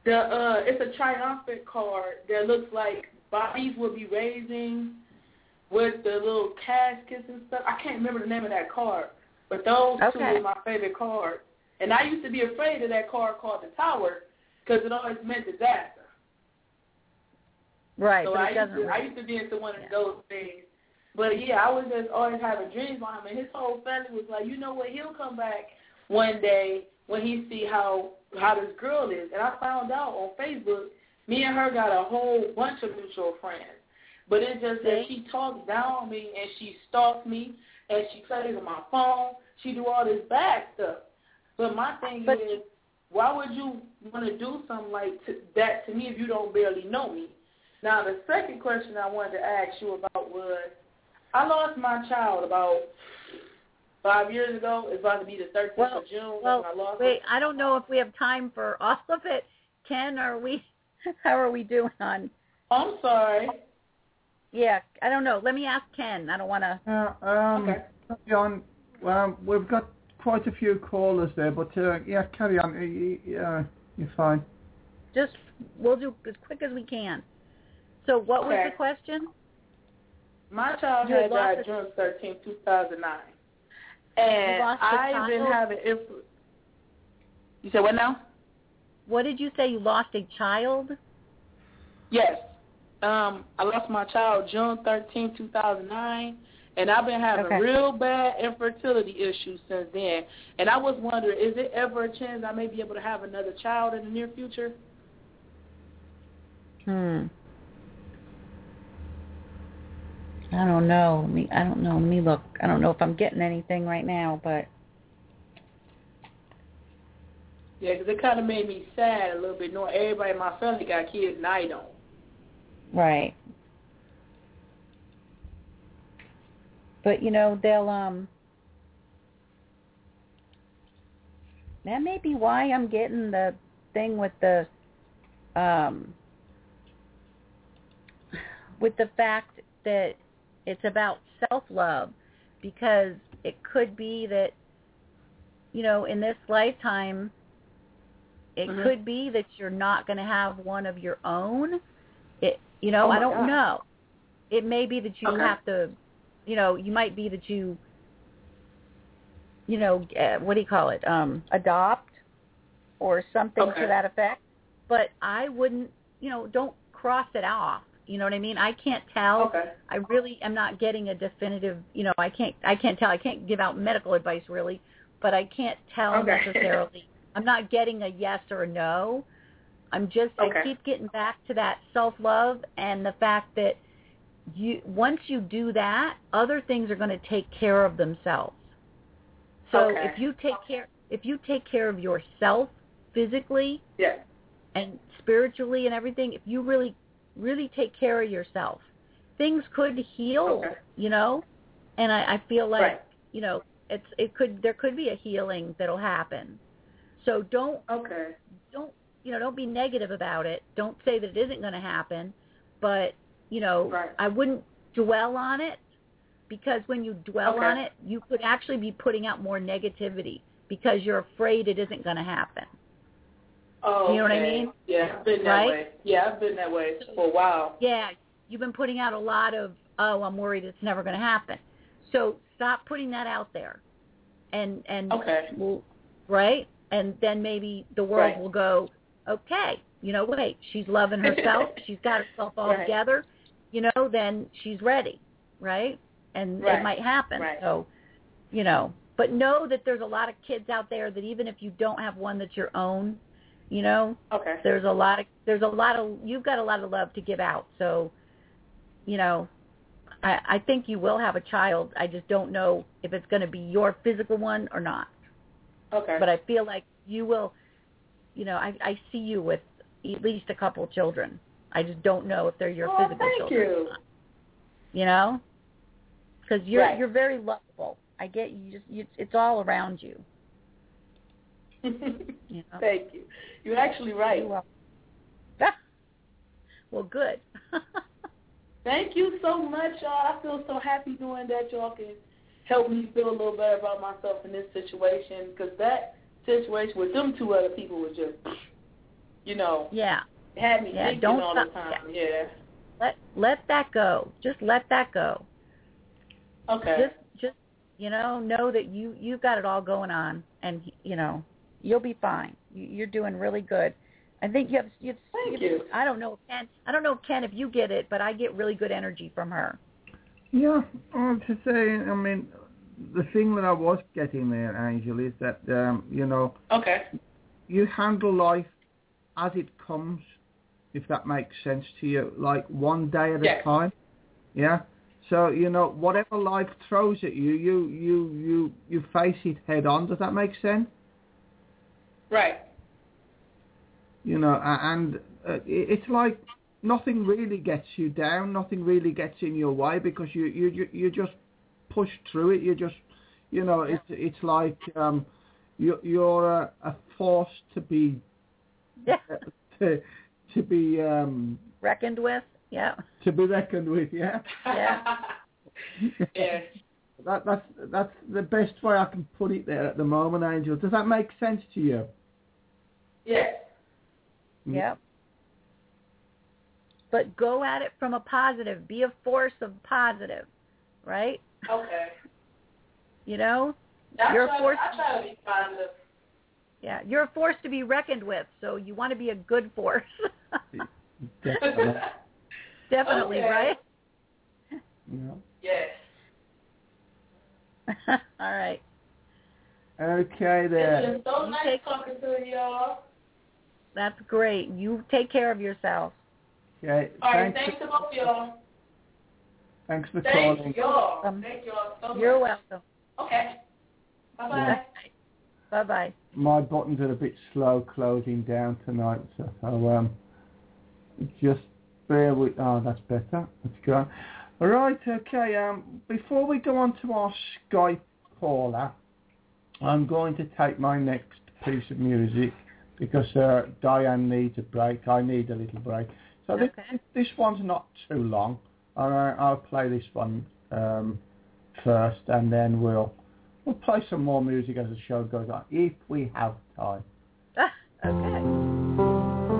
The uh, it's a triumphant card that looks like bodies will be raising with the little caskets and stuff. I can't remember the name of that card, but those okay. two are my favorite cards. And I used to be afraid of that card called the Tower because it always meant disaster. Right, so but I it used doesn't. To, I used to be into one of yeah. those things. But yeah, I was just always having dreams about him, and his whole family was like, you know what, he'll come back one day when he see how how this girl is. And I found out on Facebook, me and her got a whole bunch of mutual friends. But it's just that she talks down on me and she stalks me and she plays on my phone. She do all this bad stuff. But my thing but, is, why would you want to do something like to, that to me if you don't barely know me? Now, the second question I wanted to ask you about was, I lost my child about five years ago. It's about to be the thirteenth well, of June. Well, I lost wait, it. I don't know if we have time for all of it. Ken, are we? How are we doing on? I'm sorry. Yeah, I don't know. Let me ask Ken. I don't want to. Uh, um, okay. John, well, we've got quite a few callers there, but uh, yeah, carry on. Uh, you're fine. Just we'll do as quick as we can. So, what okay. was the question? My child you had died a, June thirteenth, two thousand nine. And I've been having, if, you said what now? What did you say? You lost a child? Yes. Um, I lost my child June thirteenth, two thousand nine, and I've been having okay. real bad infertility issues since then. And I was wondering, is it ever a chance I may be able to have another child in the near future? Hmm. I don't know. Me, I don't know. Let me look. I don't know if I'm getting anything right now, but yeah, because it kind of made me sad a little bit. Knowing everybody in my family got kids and I don't. Right. But you know they'll um. That may be why I'm getting the thing with the um. With the fact that it's about self-love, because it could be that, you know, in this lifetime, it mm-hmm. could be that you're not going to have one of your own. It, you know, oh I don't God. know. It may be that you okay. have to, you know, you might be that you, you know, uh, what do you call it, um, adopt or something okay. to that effect. But I wouldn't, you know, don't cross it off. You know what I mean? I can't tell. Okay. I really am not getting a definitive, you know, I can't I can't tell. I can't give out medical advice really, but I can't tell okay. necessarily. I'm not getting a yes or a no. I'm just okay. I keep getting back to that self-love and the fact that you once you do that, other things are going to take care of themselves. So okay. if you take care if you take care of yourself physically yeah. and spiritually and everything, if you really really take care of yourself, things could heal, okay. you know, and I, I feel like, right. you know, it's, it could, there could be a healing that'll happen. So don't, okay. don't, you know, don't be negative about it. Don't say that it isn't going to happen, but, you know, right. I wouldn't dwell on it, because when you dwell okay. on it, you could actually be putting out more negativity because you're afraid it isn't going to happen. Oh, you know okay. what I mean? Yeah, I've been that right? way. Yeah, I've been that way for a while. Yeah, you've been putting out a lot of, oh, I'm worried it's never going to happen. So stop putting that out there. And, and okay. we'll, right? And then maybe the world right. will go, okay, you know, wait, she's loving herself. She's got herself all right. together. You know, then she's ready, right? And right. it might happen. Right. So, you know, but know that there's a lot of kids out there that even if you don't have one that's your own, you know, okay. there's a lot of, there's a lot of, you've got a lot of love to give out. So, you know, I, I think you will have a child. I just don't know if it's going to be your physical one or not. Okay. But I feel like you will, you know, I, I see you with at least a couple children. I just don't know if they're your oh, physical thank children. You. Or not. You know, because you're right. you're very lovable. I get you. Just you, it's all around you. You know? Thank you. You're actually right. You're welcome. Well, good. Thank you so much, y'all. I feel so happy knowing that y'all can help me feel a little better about myself in this situation, because that situation with them two other people was just, you know, yeah, had me yeah, thinking don't all stop, the time. yeah. Yeah. Let let that go. Just let that go. Okay. Just just you know know that you you've got it all going on, and you know you'll be fine. You, you're doing really good. I think you have you have, Thank you have, you. I don't know Ken. I don't know Ken if you get it, but I get really good energy from her. Yeah, I have to say, I mean, the thing that I was getting there, Angel, is that um, you know, Okay. you handle life as it comes, if that makes sense to you, like one day at Yes. a time. Yeah. So you know, whatever life throws at you, you you you you face it head on. Does that make sense? Right. You know, a- and uh, it- it's like nothing really gets you down, nothing really gets in your way, because you you you you just push through it. You just, you know, it's it's like um, you you're a, a force to be Yeah. to to be um Reckoned with. Yeah. to be reckoned with. Yeah. Yeah. Yes. That that's that's the best way I can put it there at the moment, Angel. Does that make sense to you? Yes. Yep. But go at it from a positive. Be a force of positive, right? Okay. You know, I you're try, a force. I try to be positive. Yeah, you're a force to be reckoned with. So you want to be a good force. Definitely. Definitely, Okay. right? Yeah. Yes. All right. Okay It's then. been so You nice take- talking to y'all. That's great. You take care of yourself. Okay. All right, Thanks. thanks to both of y'all. Thanks for Thank calling. y'all. Um, Thank y'all so much. You're welcome. Okay. Bye-bye. Yeah. Bye-bye. My buttons are a bit slow closing down tonight, so, so um, just bear with. Oh, that's better. Let's go. All right. Okay. Um, before we go on to our Skype caller, I'm going to take my next piece of music because uh, Diane needs a break. I need a little break. So this, Okay. this one's not too long. All right, I'll play this one um, first, and then we'll we'll play some more music as the show goes on, if we have time. Okay.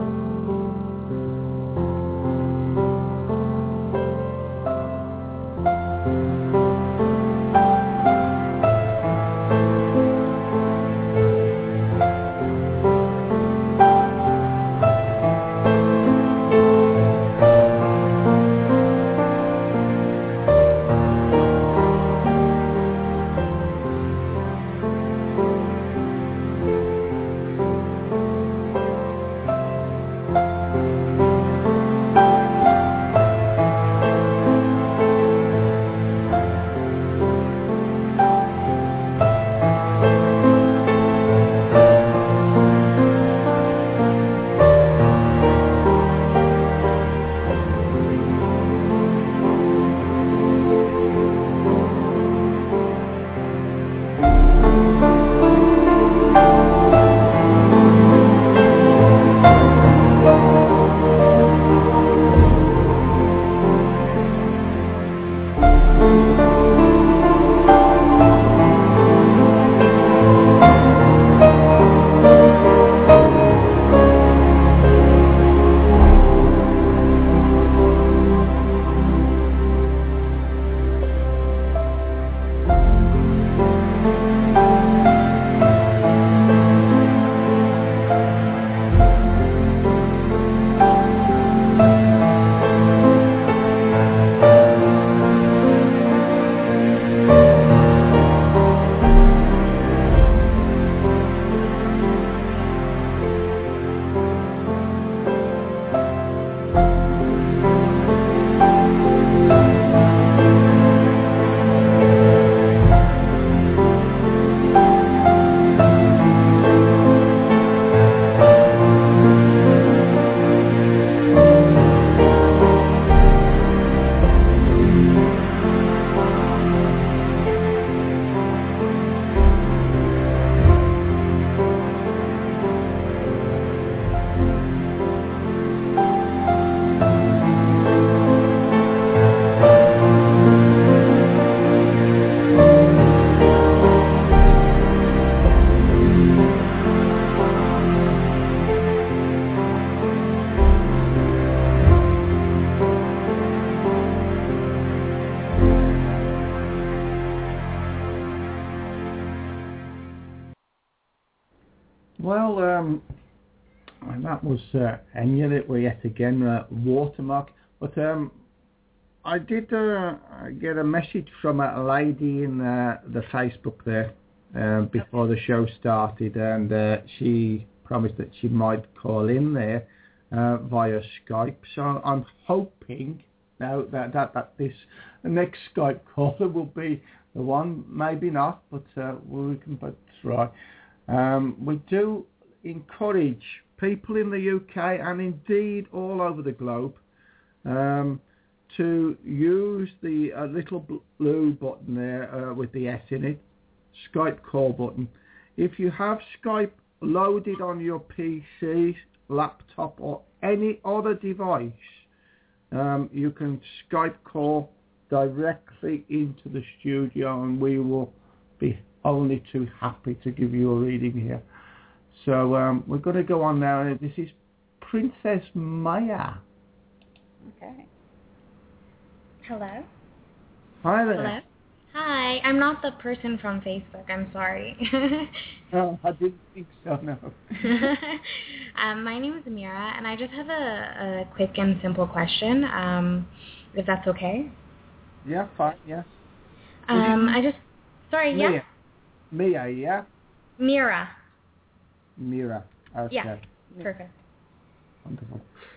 well, um, that was uh, Enya that we yet again uh, watermark. But um, I did uh, get a message from a lady in uh, the Facebook there uh, before the show started, and uh, she promised that she might call in there uh, via Skype. So I'm hoping now that, that, that this next Skype caller will be the one, maybe not, but uh, we can but try. Um, we do encourage people in the U K and indeed all over the globe um, to use the uh, little blue button there uh, with the S in it, Skype call button. If you have Skype loaded on your P C, laptop or any other device, um, you can Skype call directly into the studio and we will be only too happy to give you a reading here. So um, we're going to go on now. This is Princess Maya. Okay. Hello? Hi there. Hello? Hi, I'm not the person from Facebook. I'm sorry. Oh, I didn't think so, no. um, my name is Amira, and I just have a, a quick and simple question, um, if that's okay. Yeah, fine, yes. Um, I just... Sorry, Mia. yeah? Mia, yeah? Mira. Mira. Okay. Yeah, perfect. Wonderful.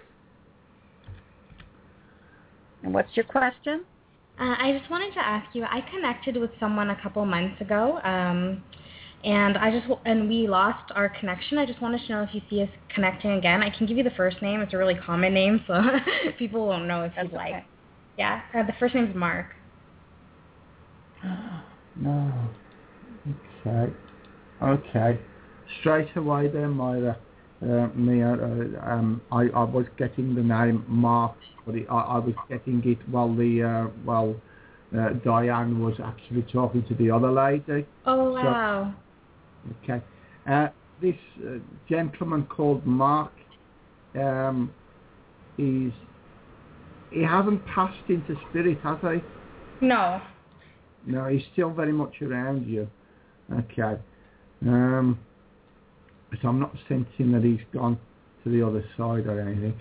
And what's your question? Uh, I just wanted to ask you, I connected with someone a couple months ago, um, and I just and we lost our connection. I just wanted to know if you see us connecting again. I can give you the first name. It's a really common name, so people won't know if That's you'd like. okay. Yeah, uh, the first name's Mark. No. Okay. Okay. Straight away there, Myra. Uh, Mia, uh, um, I, I was getting the name Mark, but it, I, I was getting it while the uh, while uh, Diane was actually talking to the other lady. Oh, wow. So, okay. Uh, this uh, gentleman called Mark, um, is he hasn't passed into spirit, has he? No. No, he's still very much around you. Okay. Um, so I'm not sensing that he's gone to the other side or anything.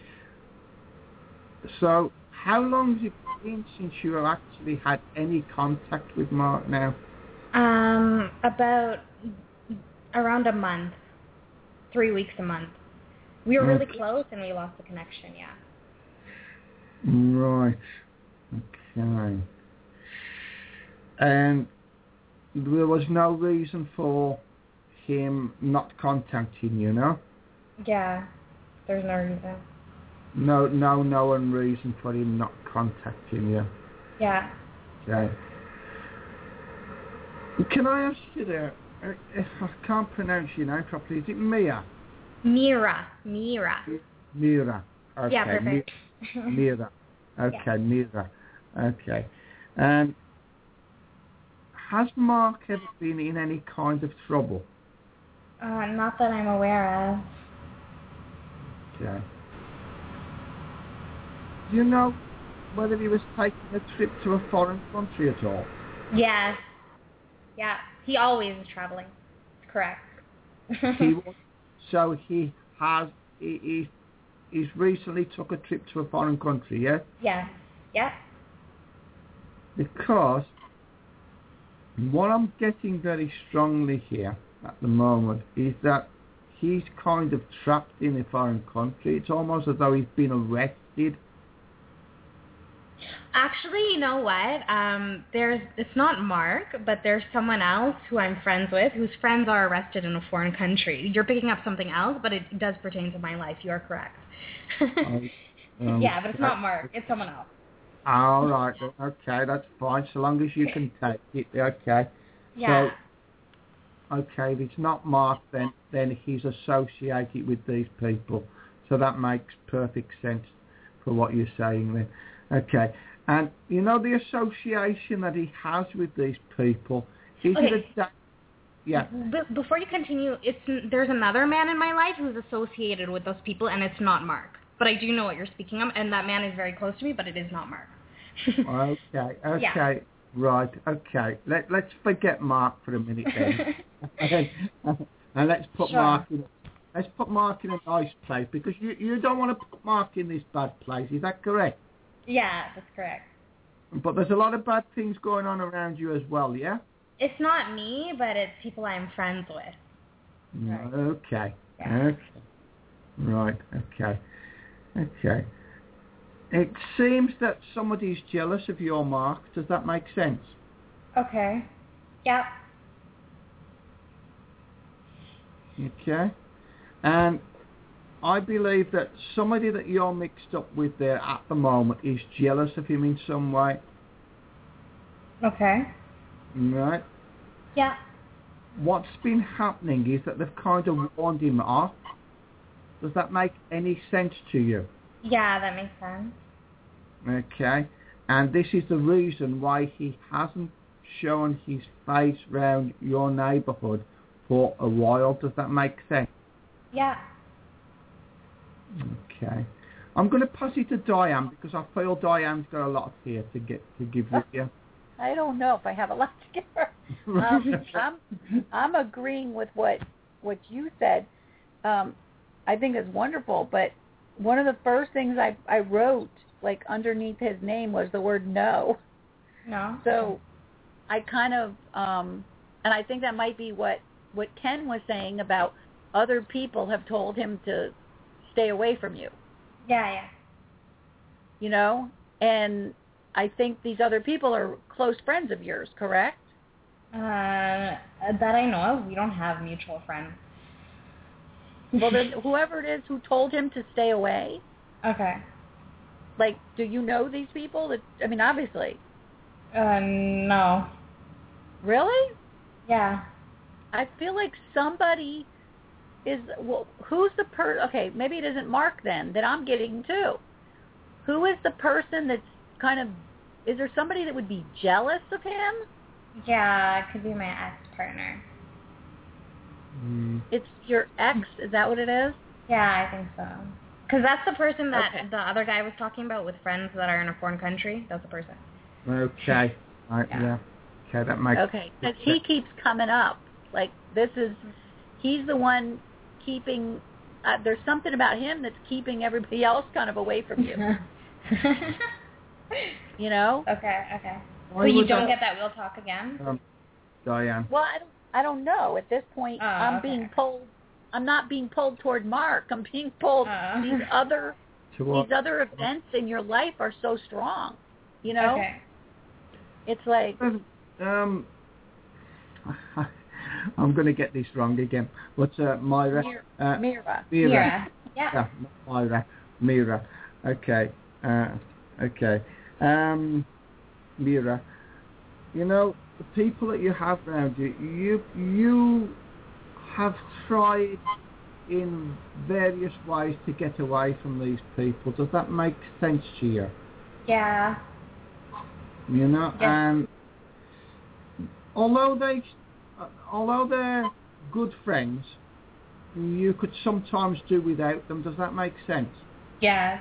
So how long has it been since you have actually had any contact with Mark now? Um, about around a month. Three weeks a month. We were really Okay. close and we lost the connection, yeah. Right. Okay. And there was no reason for him not contacting you, no? Yeah, there's no reason. No, no, no one reason for him not contacting you. Yeah. Okay. Can I ask you there, uh, if I can't pronounce your name properly, is it Mia? Mira. Mira. Mira. Okay. Yeah, perfect. Mi- Mira. Okay, yeah. Mira. Okay. And has Mark ever been in any kind of trouble? Uh, not that I'm aware of. Okay. Do you know whether he was taking a trip to a foreign country at all? Yes. Yeah. He always is traveling. It's correct. he was, so he has. He, he he's recently took a trip to a foreign country. Yeah. Yeah. Yeah. Because what I'm getting very strongly here at the moment is that he's kind of trapped in a foreign country. It's almost as though he's been arrested. Actually, you know what? Um, there's it's not Mark, but there's someone else who I'm friends with whose friends are arrested in a foreign country. You're picking up something else, but it does pertain to my life. You are correct. um, um, yeah, but it's not Mark. It's someone else. All right. Okay, that's fine. So long as you can take it. Okay. Yeah. So, okay, if it's not Mark, then then he's associated with these people. So that makes perfect sense for what you're saying then. Okay. And you know the association that he has with these people, is okay. it a... Yeah. B- before you continue, it's there's another man in my life who's associated with those people, and it's not Mark. But I do know what you're speaking of, and that man is very close to me, but it is not Mark. okay, okay, yeah. Right, okay. Let, let's forget Mark for a minute then. and let's put sure. Mark in, let's put Mark in a nice place because you you don't want to put Mark in this bad place. Is that correct? Yeah, that's correct. But there's a lot of bad things going on around you as well, yeah? It's not me, but it's people I'm friends with. Right. Okay. Yeah. Okay. Right. Okay. Okay. It seems that somebody's jealous of your Mark. Does that make sense? Okay. Yep. Okay. And I believe that somebody that you're mixed up with there at the moment is jealous of him in some way. Okay. Right. Yeah. What's been happening is that they've kind of warned him off. Does that make any sense to you? Yeah, that makes sense. Okay. And this is the reason why he hasn't shown his face round your neighbourhood for a while. Does that make sense? Yeah. Okay. I'm going to pass it to Diane because I feel Diane's got a lot here to get to give with you. I don't know if I have a lot to give her. Um, I'm I'm agreeing with what what you said. Um, I think it's wonderful, but one of the first things I I wrote like underneath his name was the word no. No. So I kind of um, and I think that might be what what Ken was saying about other people have told him to stay away from you. Yeah, yeah. You know, and I think these other people are close friends of yours, correct? Uh, that I know of, we don't have mutual friends. Well, then whoever it is who told him to stay away. Okay. Like, do you know these people? That I mean, obviously. Uh, no. Really? Yeah. I feel like somebody is. Well, who's the per? Okay, maybe it isn't Mark then that I'm getting too. Who is the person that's kind of? Is there somebody that would be jealous of him? Yeah, it could be my ex-partner. Mm. It's your ex. Is that what it is? Yeah, I think so. Because that's the person that Okay. the other guy was talking about with friends that are in a foreign country. That's the person. Okay. Right, Yeah. yeah. Okay, that makes Okay, because he keeps coming up. Like, this is, he's the one keeping, uh, there's something about him that's keeping everybody else kind of away from you. You know? Okay, okay. So Why you would don't that- get that we'll talk again? Um, Diane. Well, I don't, I don't know. At this point, Oh, I'm okay. being pulled, I'm not being pulled toward Mark. I'm being pulled, Oh. these other, To what? these other events in your life are so strong. You know? Okay. It's like, Um, I'm going to get this wrong again. What's uh, Myra? Mir- Uh, Mira. Mira. Yeah. Yeah. Yeah, Myra. Mira. Okay. Uh, okay. Um, Mira. You know, the people that you have around you, you you have tried in various ways to get away from these people. Does that make sense to you? Yeah. You know, Yes. and although they, uh, although they're good friends, you could sometimes do without them. Does that make sense? Yeah.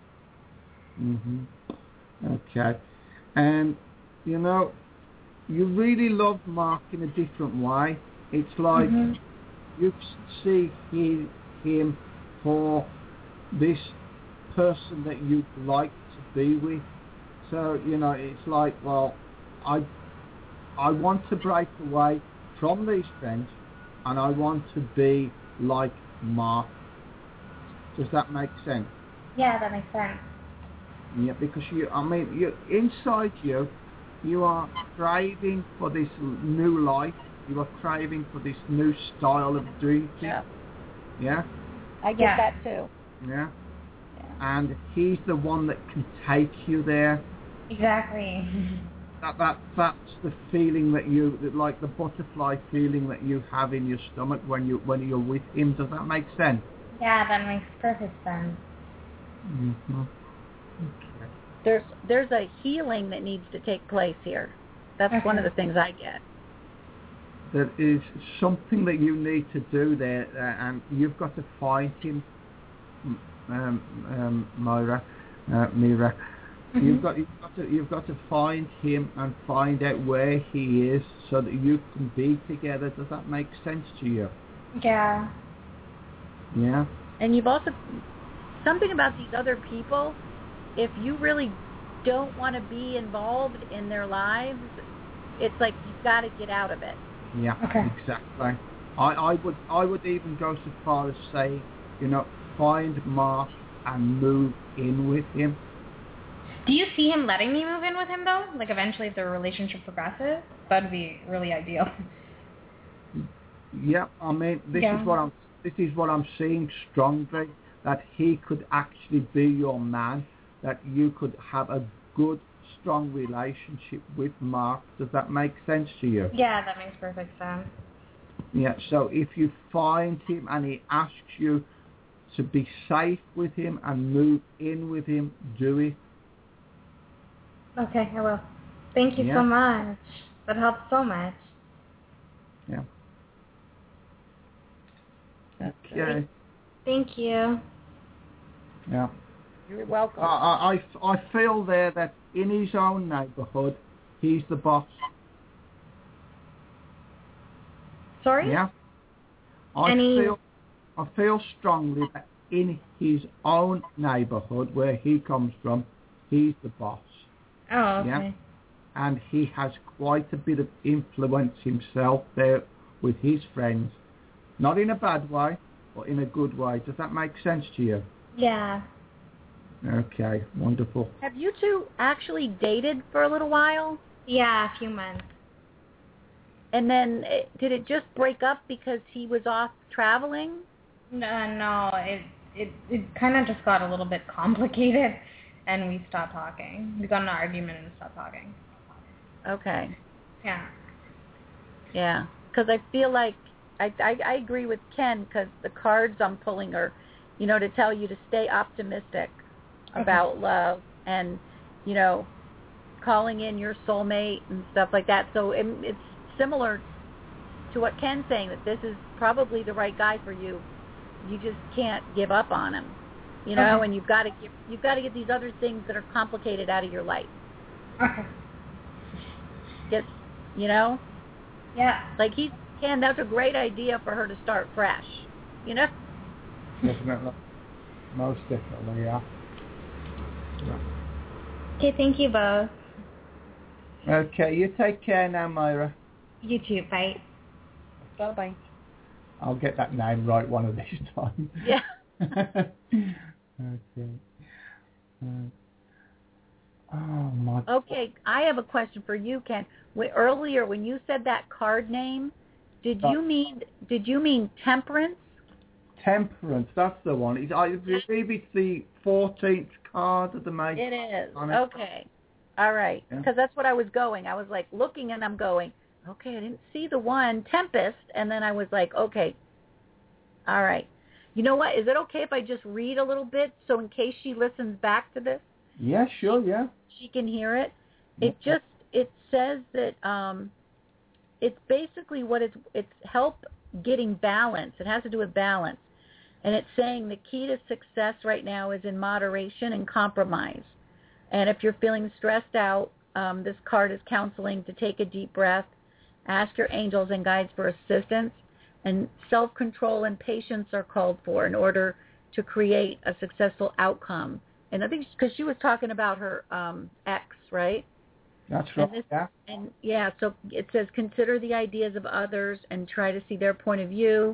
Mhm. Okay. And you know, you really love Mark in a different way. It's like Mhm. you see he, him for this person that you'd like to be with. So, you know, it's like, well, I I want to break away from these friends and I want to be like Mark. Does that make sense? Yeah, that makes sense. Yeah, because you, I mean, you inside you, you are craving for this new life. You are craving for this new style of doing things. Yeah, Yeah? I get Yeah. that too. Yeah? Yeah. And he's the one that can take you there. Exactly. That, that that's the feeling that you that like the butterfly feeling that you have in your stomach when you when you're with him. Does that make sense? Yeah, that makes perfect sense. Mm-hmm. Okay. There's there's a healing that needs to take place here. That's one of Okay. the things I get. There is something that you need to do there, uh, and you've got to find him, um, um, Myra, uh, Mira. Mhm. You've got you've got to you've got to find him and find out where he is, so that you can be together. Does that make sense to you? Yeah. Yeah. And you've also, something about these other people, if you really don't want to be involved in their lives, it's like you've got to get out of it. Yeah, Okay. exactly. I, I would I would even go so far as say, you know, find Mark and move in with him. Do you see him letting me move in with him though? Like eventually, if the relationship progresses, that'd be really ideal. Yeah, I mean, this Yeah. is what I'm this is what I'm seeing strongly, that he could actually be your man, that you could have a good, strong relationship with Mark. Does that make sense to you? Yeah, that makes perfect sense. Yeah, so if you find him and he asks you to be safe with him and move in with him, do it. Okay, I will. Thank you Yeah. so much. That helps so much. Yeah. That's Okay. Thank you. Yeah. You're welcome. I, I, I I feel there that in his own neighbourhood, he's the boss. Sorry? Yeah. I Any- feel I feel strongly that in his own neighbourhood, where he comes from, he's the boss. Oh, okay. Yeah. And he has quite a bit of influence himself there with his friends. Not in a bad way, but in a good way. Does that make sense to you? Yeah. Okay, wonderful. Have you two actually dated for a little while? Yeah, a few months. And then it, did it just break up because he was off traveling? No, no, it it it kind of just got a little bit complicated, and we stopped talking. We got in an argument and stopped talking. Okay. Yeah. Yeah. Because I feel like I, I I agree with Ken, because the cards I'm pulling are, you know, to tell you to stay optimistic about love and, you know, calling in your soulmate and stuff like that. So it, it's similar to what Ken's saying, that this is probably the right guy for you. You just can't give up on him, you know, Okay. and you've got to get you've got to get these other things that are complicated out of your life. Okay. Get, you know, Yeah. like he Ken, that's a great idea for her to start fresh, you know. Definitely. Most definitely, yeah. Yeah. Okay, thank you both. Okay, you take care now, Myra. You too. Bye. Bye bye. I'll get that name right one of these times. Yeah. Okay. Uh, oh my. Okay, I have a question for you, Ken. Wh- Earlier, when you said that card name, did you mean did you mean temperance? Temperance, that's the one. It's, I believe it's the fourteenth card of the May. It is. on it. Okay. All right. Yeah. Because that's what I was going. I was like looking and I'm going, okay, I didn't see the one, Tempest. And then I was like, okay. All right. You know what? Is it okay if I just read a little bit so in case she listens back to this, Yeah, sure, yeah. she can hear it? It just, it says that um, it's basically what it's, it's help getting balance. It has to do with balance. And it's saying the key to success right now is in moderation and compromise. And if you're feeling stressed out, um, this card is counseling to take a deep breath, ask your angels and guides for assistance, and self-control and patience are called for in order to create a successful outcome. And I think because she was talking about her um, ex, right? That's right, And this, yeah. And yeah, so it says consider the ideas of others and try to see their point of view.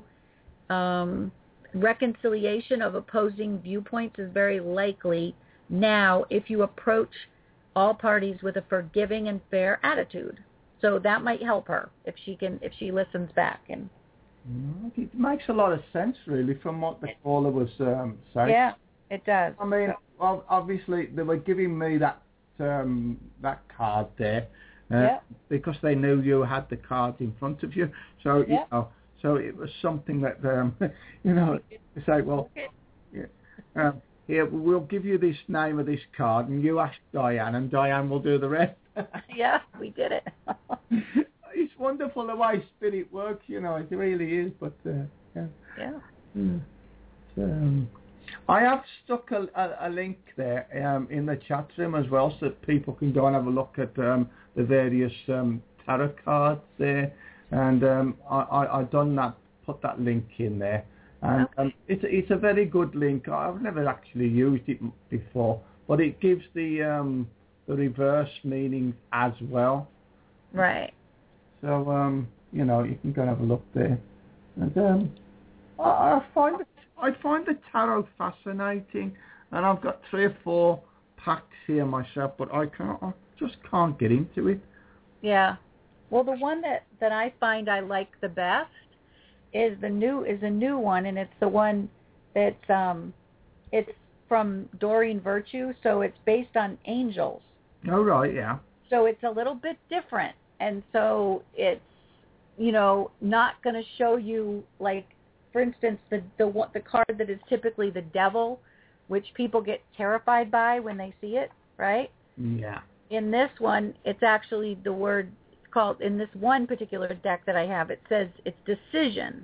Um, reconciliation of opposing viewpoints is very likely now if you approach all parties with a forgiving and fair attitude. So that might help her if she can, if she listens back. And It makes a lot of sense, really, from what the caller was um, saying. yeah, it does. I mean, well, obviously they were giving me that um, that card there uh, Yep. because they knew you had the cards in front of you. So you Yep. know, so it was something that um, you know, to say, well, Okay. yeah, um, here we'll give you this name of this card, and you ask Diane, and Diane will do the rest. Yeah, we did it. It's wonderful the way spirit works, you know. It really is. But uh, yeah. Yeah. Mm. Um, I have stuck a, a, a link there um, in the chat room as well, so that people can go and have a look at um, the various um, tarot cards there. And um, I, I, I done that, put that link in there. And Okay. um, it's it's a very good link. I've never actually used it before, but it gives the um, the reverse meaning as well. Right. So um, you know, you can go and have a look there. And um, I, I find it, I find the tarot fascinating, and I've got three or four packs here myself, but I can't. I just can't get into it. Yeah. Well, the one that, that I find I like the best is the new is a new one, and it's the one that's um, it's from Doreen Virtue, so it's based on angels. Oh right, yeah. So it's a little bit different, and so it's you know not going to show you like, for instance, the the one- the card that is typically the devil, which people get terrified by when they see it, right? Yeah. In this one, it's actually the word. Called in this one particular deck that I have, it says it's decision,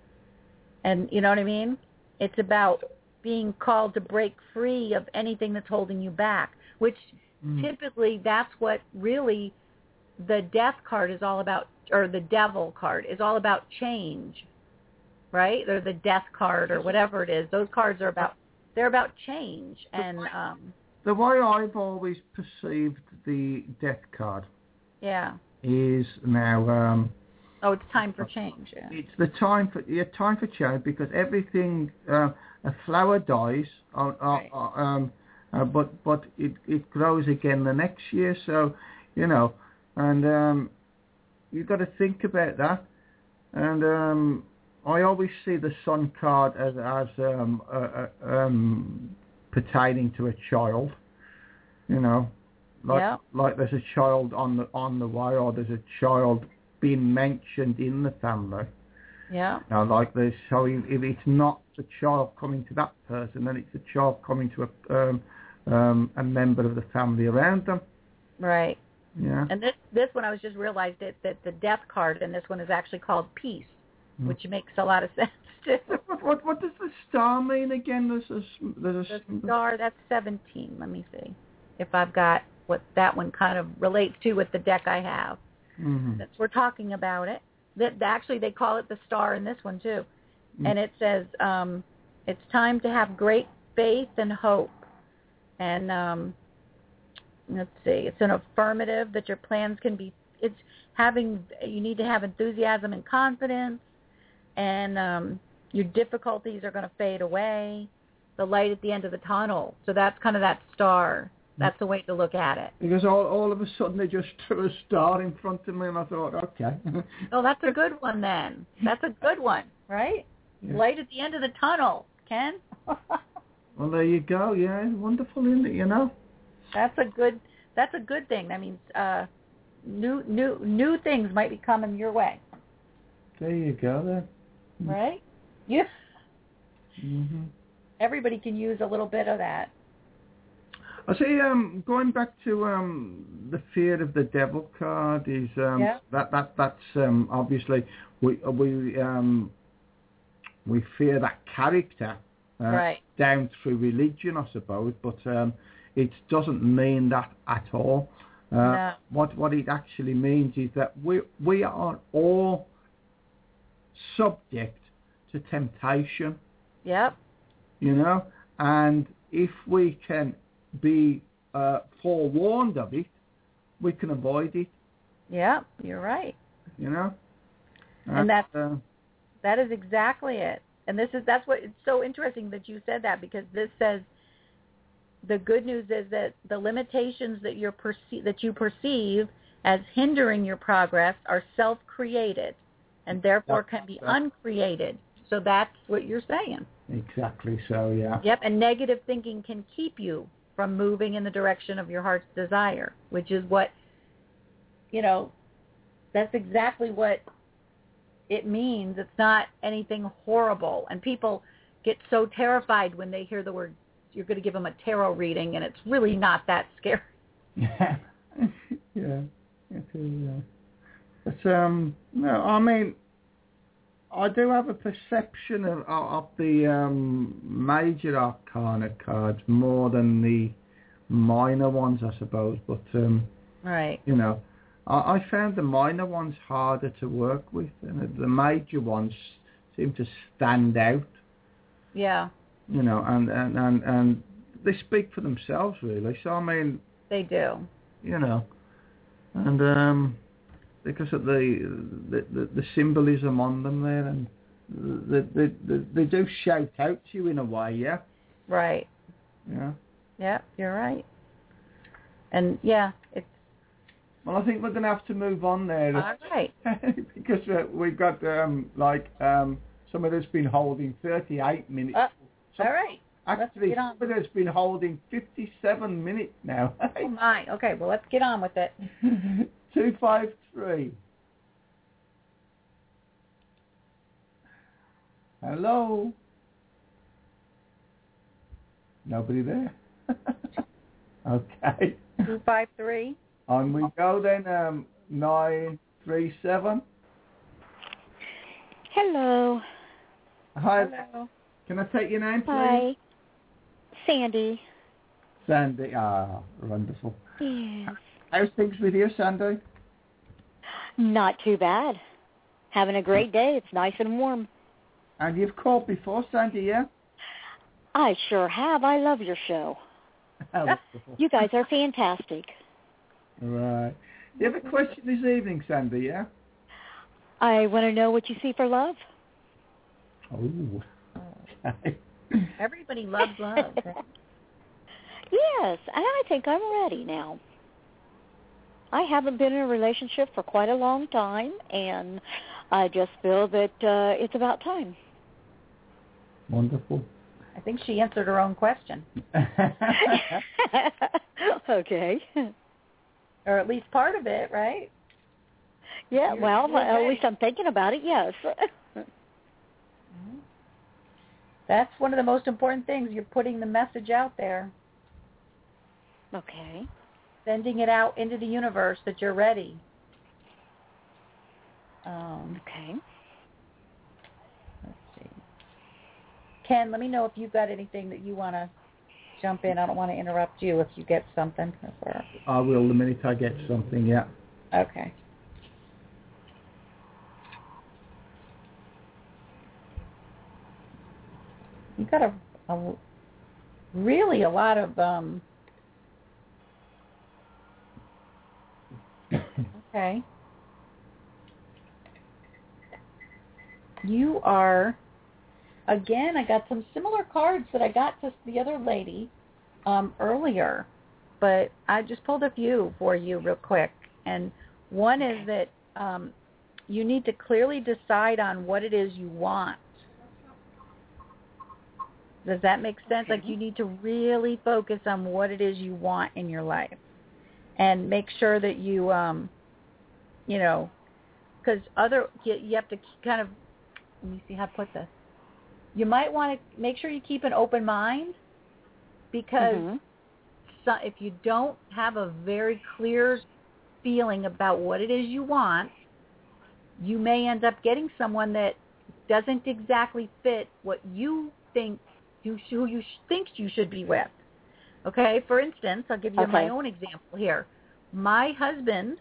and you know what I mean. It's about being called to break free of anything that's holding you back. Which mm. typically, that's what really the death card is all about, or the devil card is all about change, right? Or the death card, or whatever it is. Those cards are about they're about change, and um, the way I've always perceived the death card, yeah. is now um oh it's time for change. Yeah. It's the time for yeah time for change, because everything uh, a flower dies uh, right. uh, um uh, but but it it grows again the next year, so you know, and um you've got to think about that. And um I always see the sun card as as um uh, uh, um pertaining to a child, you know. Like, yeah. like there's a child on the on the way, or there's a child being mentioned in the family. Yeah. Now, like this, so if, if it's not a child coming to that person, then it's a child coming to a um, um, a member of the family around them. Right. Yeah. And this this one, I was just realized that that the death card in this one is actually called peace, mm. which makes a lot of sense too. What, what what does the star mean again? There's a there's a the star. That's seventeen. Let me see if I've got what that one kind of relates to with the deck I have. Mm-hmm. Since we're talking about it, that actually they call it the star in this one too, mm-hmm. and it says um, it's time to have great faith and hope. And um, let's see, it's an affirmative that your plans can be. It's having you need to have enthusiasm and confidence, and um, your difficulties are going to fade away. The light at the end of the tunnel. So that's kind of that star. That's the way to look at it. Because all all of a sudden they just threw a star in front of me, and I thought, okay. Oh, that's a good one then. That's a good one, right? Yeah. Light at the end of the tunnel, Ken. Well, there you go. Yeah, wonderful, isn't it? You know. That's a good. That's a good thing. That means uh, new new new things might be coming your way. There you go. Then. Right. Yeah. Mm-hmm. Everybody can use a little bit of that. I see. Um, going back to um, the fear of the devil card is um, yeah. that that that's um, obviously we we um, we fear that character uh, right. down through religion, I suppose, but um, it doesn't mean that at all. Uh, no. What what it actually means is that we we are all subject to temptation. Yep. You know, and if we can be uh, forewarned of it, we can avoid it. Yeah, you're right. You know, and, and that's uh, that is exactly it. And this is that's what it's so interesting that you said that, because this says the good news is that the limitations that you're perce- that you perceive as hindering your progress are self-created, and therefore can be uncreated. So that's what you're saying. Exactly. So yeah. Yep. And negative thinking can keep you from moving in the direction of your heart's desire, which is what, you know, that's exactly what it means. It's not anything horrible. And people get so terrified when they hear the word, you're going to give them a tarot reading, and it's really not that scary. Yeah. Yeah. It is, yeah. But, um, no, I mean, I do have a perception of, of the um, major arcana cards more than the minor ones, I suppose. But um, right, you know, I, I found the minor ones harder to work with, and the major ones seem to stand out. Yeah. You know, and, and, and, and they speak for themselves, really. So, I mean... They do. You know, and um, because of the, the, the, the symbolism on them there, and they, they, they, they do shout out to you in a way, yeah? Right. Yeah. Yeah, you're right. And, yeah, it's... Well, I think we're going to have to move on there. All right. Because uh, we've got, um, like, um, somebody that's been holding thirty-eight minutes. Uh, so all right. Actually, somebody that's been holding fifty-seven minutes now. Oh, my. Okay, well, let's get on with it. two five three. Hello? Nobody there? Okay. two five three. On we go then, um, nine three seven. Hello. Hi. Hello. Can I take your name, please? Hi. Sandy. Sandy. Ah, wonderful. Yes. How's things with you, Sandy? Not too bad. Having a great day. It's nice and warm. And you've called before, Sandy, yeah? I sure have. I love your show. You guys are fantastic. Right. You have a question this evening, Sandy, yeah? I want to know what you see for love. Oh. Okay. Everybody loves love. Right? Yes, and I think I'm ready now. I haven't been in a relationship for quite a long time, and I just feel that uh, it's about time. Wonderful. I think she answered her own question. Okay. Or at least part of it, right? Yeah, You're, well, you're at right. least I'm thinking about it, yes. That's one of the most important things. You're putting the message out there. Okay. Sending it out into the universe that you're ready. Um, okay. Let's see. Ken, let me know if you've got anything that you want to jump in. I don't want to interrupt you if you get something. I will the minute I get something, yeah. Okay. You got a, a really a lot of um. Okay. You are. Again, I got some similar cards that I got to the other lady um, earlier, but I just pulled a few for you real quick. And one okay. is that um, you need to clearly decide on what it is you want. Does that make sense? Okay. Like you need to really focus on what it is you want in your life, and make sure that you, um, you know, because other you, you have to kind of. Let me see how to put this. You might want to make sure you keep an open mind, because mm-hmm. so, if you don't have a very clear feeling about what it is you want, you may end up getting someone that doesn't exactly fit what you think you who you think you should be with. Okay, for instance, I'll give you okay. my own example here. My husband,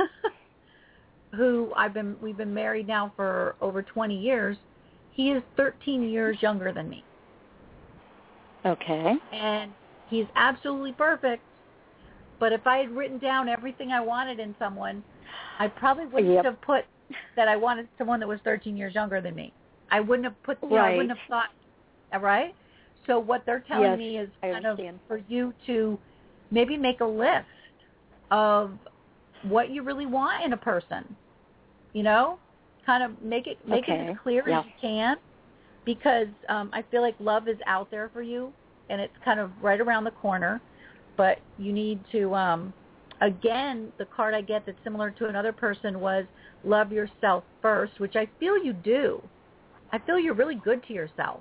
who I've been we've been married now for over twenty years, he is thirteen years younger than me. Okay. And he's absolutely perfect. But if I had written down everything I wanted in someone, I probably wouldn't yep. have put that I wanted someone that was thirteen years younger than me. I wouldn't have put, you right. know, I wouldn't have thought, right? So what they're telling yes, me is I kind understand. of for you to maybe make a list of what you really want in a person. You know, kind of make it make okay. it as clear yeah. as you can, because um, I feel like love is out there for you, and it's kind of right around the corner. But you need to, um, again, the card I get that's similar to another person was love yourself first, which I feel you do. I feel you're really good to yourself.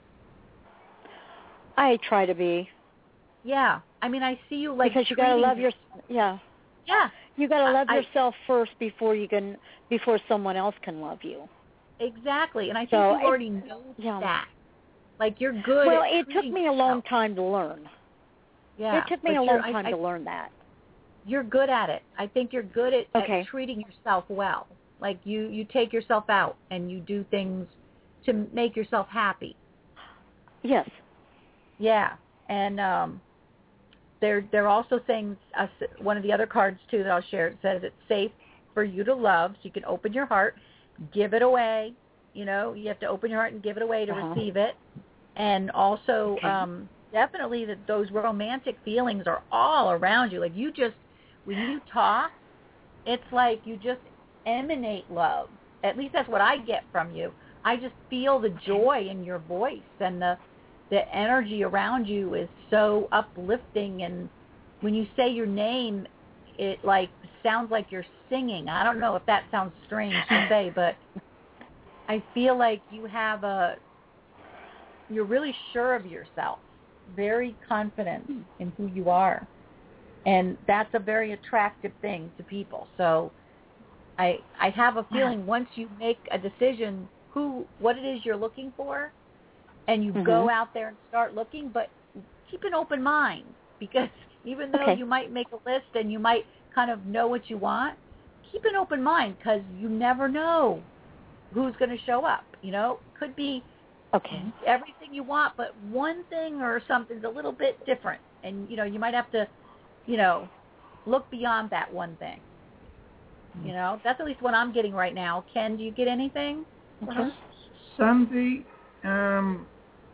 I try to be. Yeah. I mean, I see you like because you got to love your yeah. Yeah. You got to love I, yourself first before you can before someone else can love you. Exactly. And I think so you already it, know yeah. that. Like you're good well, at it took me yourself. a long time to learn. Yeah. It took me a long time I, to I, learn that. You're good at it. I think you're good at, okay. at treating yourself well. Like you, you take yourself out and you do things to make yourself happy. Yes. Yeah, and um, they're they're also saying uh, one of the other cards too that I'll share. It says it's safe for you to love, so you can open your heart, give it away. You know, you have to open your heart and give it away to uh-huh. receive it, and also okay. um, definitely that those romantic feelings are all around you. Like you just when you talk, it's like you just emanate love. At least that's what I get from you. I just feel the joy in your voice, and the the energy around you is so uplifting. And when you say your name, it like sounds like you're singing. I don't know if that sounds strange to say, but I feel like you have a, you're really sure of yourself, very confident in who you are. And that's a very attractive thing to people. So I I have a feeling once you make a decision who what it is you're looking for, and you mm-hmm. go out there and start looking, but keep an open mind, because even though okay. you might make a list and you might kind of know what you want, keep an open mind, because you never know who's going to show up. You know, could be okay. everything you want, but one thing or something's a little bit different, and you know you might have to, you know, look beyond that one thing. You know, that's at least what I'm getting right now. Ken, do you get anything? Okay. Sandy, um,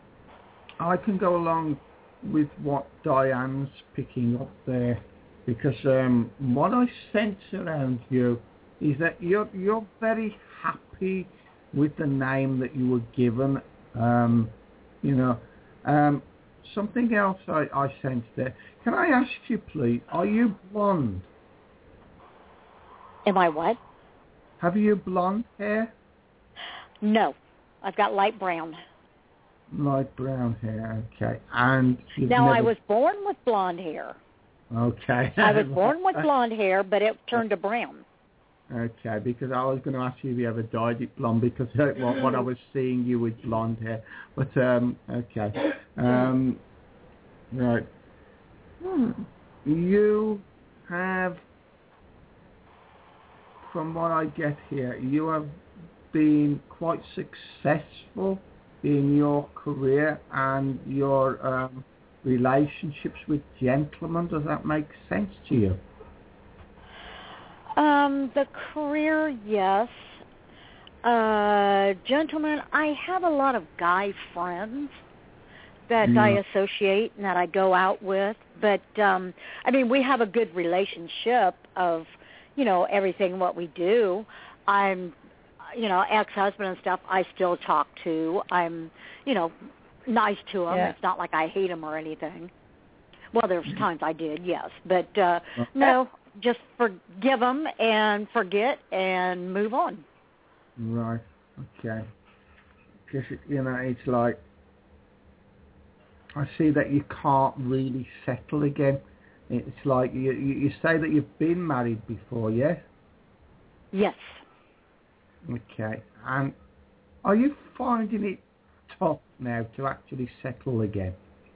I can go along with what Diane's picking up there, because um, what I sense around you is that you're you're very happy with the name that you were given. Um, you know, um, something else I, I sense there. Can I ask you, please, are you blonde? Am I what? Have you blonde hair? No, I've got light brown. Light brown hair, okay. And you've now never... I was born with blonde hair. Okay. I was born with blonde hair, but it turned to brown. Okay, because I was going to ask you if you ever dyed it blonde, because what, what I was seeing you with blonde hair. But um, okay, um, right. Hmm. You have, from what I get here, you have been quite successful in your career and your um, relationships with gentlemen. Does that make sense to you? Um, the career, yes. Uh, gentlemen, I have a lot of guy friends that yeah. I associate and that I go out with. But, um, I mean, we have a good relationship of, you know, everything what we do. I'm, you know, ex-husband and stuff I still talk to. I'm, you know, nice to him. Yeah. It's not like I hate him or anything. Well, there's times I did, yes. But, uh, no, just forgive them and forget and move on. Right, okay. Because, you know, it's like, I see that you can't really settle again. It's like, you, you say that you've been married before, yes? Yes. Okay. And are you finding it tough now to actually settle again?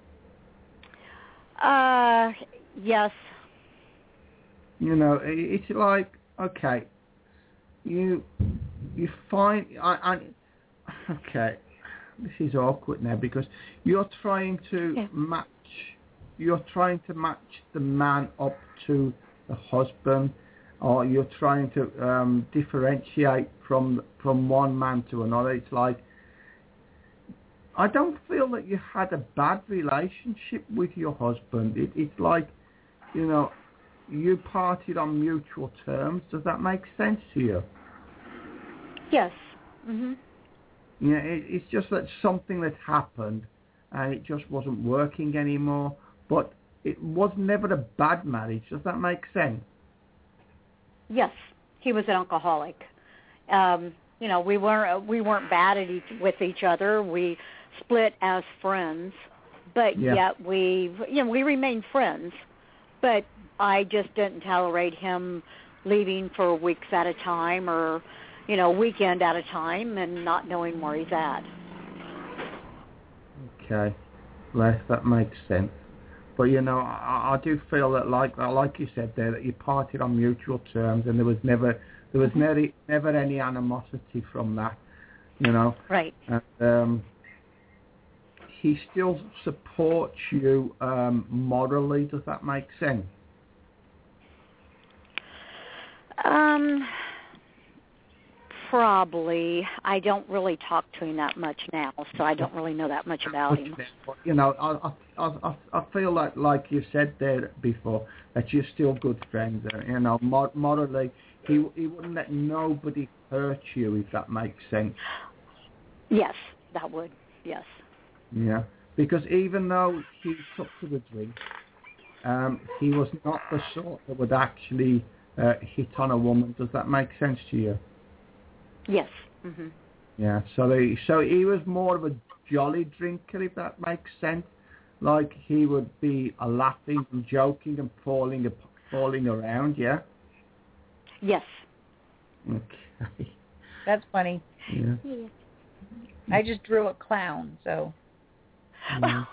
Uh, yes. You know, it's like, okay, you you find, I, I, okay, this is awkward now, because you're trying to yeah. match, you're trying to match the man up to the husband, or you're trying to um, differentiate from from one man to another. It's like, I don't feel that you had a bad relationship with your husband. It, it's like, you know, you parted on mutual terms. Does that make sense to you? Yes. Mm-hmm. Yeah, it, it's just that something that happened and it just wasn't working anymore. But it was never a bad marriage. Does that make sense? Yes. He was an alcoholic. Um, you know, we weren't we weren't bad at each, with each other. We split as friends, but yeah. yet we you know we remained friends. But I just didn't tolerate him leaving for weeks at a time, or, you know, weekend at a time, and not knowing where he's at. Okay, Les, that makes sense. But, you know, I, I do feel that, like like you said there, that you parted on mutual terms, and there was never there was mm-hmm. never never any animosity from that, you know. Right. And, um, he still supports you um, morally. Does that make sense? Um, probably. I don't really talk to him that much now, so I don't really know that much about him. You know, I I I, I feel like, like you said there before, that you're still good friends. You know, morally, he he wouldn't let nobody hurt you, if that makes sense. Yes, that would. Yes. Yeah, because even though he took to the drink, um, he was not the sort that would actually uh, hit on a woman. Does that make sense to you? Yes. Mhm. Yeah. So he, so he was more of a jolly drinker, if that makes sense. Like he would be a laughing and joking and falling falling around. Yeah. Yes. Okay. That's funny. Yeah. I just drew a clown, so. Yeah.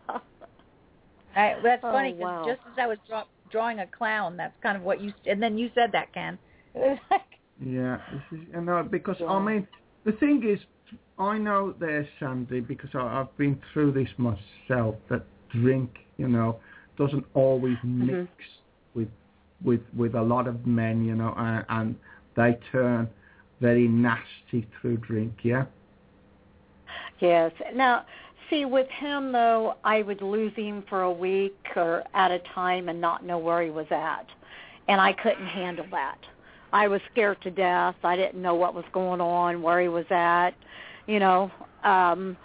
I, that's Oh, funny because wow. just as I was draw, drawing a clown, that's kind of what you, and then you said that, Ken. Yeah, this is, you know, because Yeah. I mean, the thing is, I know there, Sandy, because I, I've been through this myself. That drink, you know, doesn't always mix mm-hmm. with with with a lot of men, you know, and, and they turn very nasty through drink. Yeah. Yes. Now, see, with him, though, I would lose him for a week or at a time and not know where he was at. And I couldn't handle that. I was scared to death. I didn't know what was going on, where he was at. You know, um,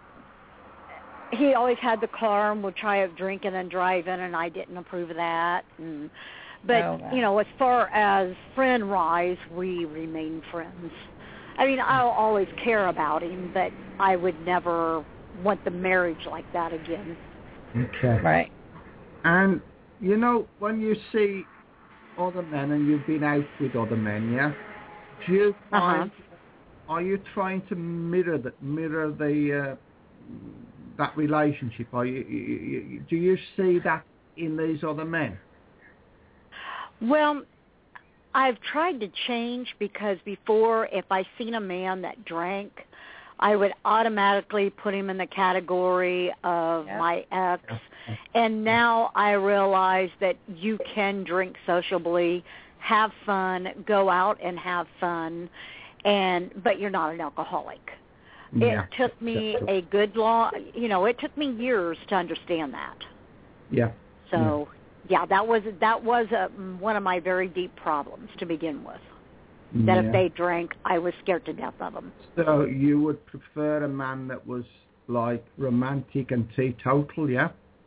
he always had the car and would try out drinking and driving, and I didn't approve of that. And, but, oh, wow. you know, as far as friend-wise, we remain friends. I mean, I'll always care about him, but I would never want the marriage like that again. Okay. Right. And, you know, when you see other men and you've been out with other men, yeah, do you find, uh-huh. are you trying to mirror the, mirror the uh, that relationship? Are you, you, you, do you see that in these other men? Well, I've tried to change because before, if I seen a man that drank, I would automatically put him in the category of yep. my ex. Yep. And now I realize that you can drink sociably, have fun, go out and have fun, and but you're not an alcoholic. Yeah. It took me a good long, you know, it took me years to understand that. Yeah. So. Yeah. Yeah, that was that was a, one of my very deep problems to begin with. That yeah. if they drank, I was scared to death of them. So you would prefer a man that was like romantic and teetotal, yeah?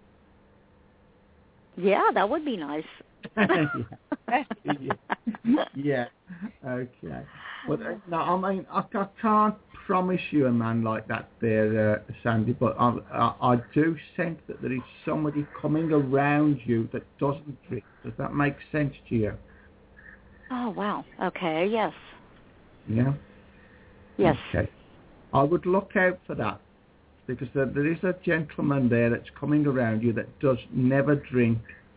Yeah, that would be nice. yeah. yeah. yeah. Okay. But uh, no, I mean, I, I can't promise you a man like that there, uh, Sandy, but I, I, I do sense that there is somebody coming around you that doesn't drink. Does that make sense to you? Oh, wow. Okay, yes. Yeah? Yes. Okay. I would look out for that, because there, there is a gentleman there that's coming around you that does never drink.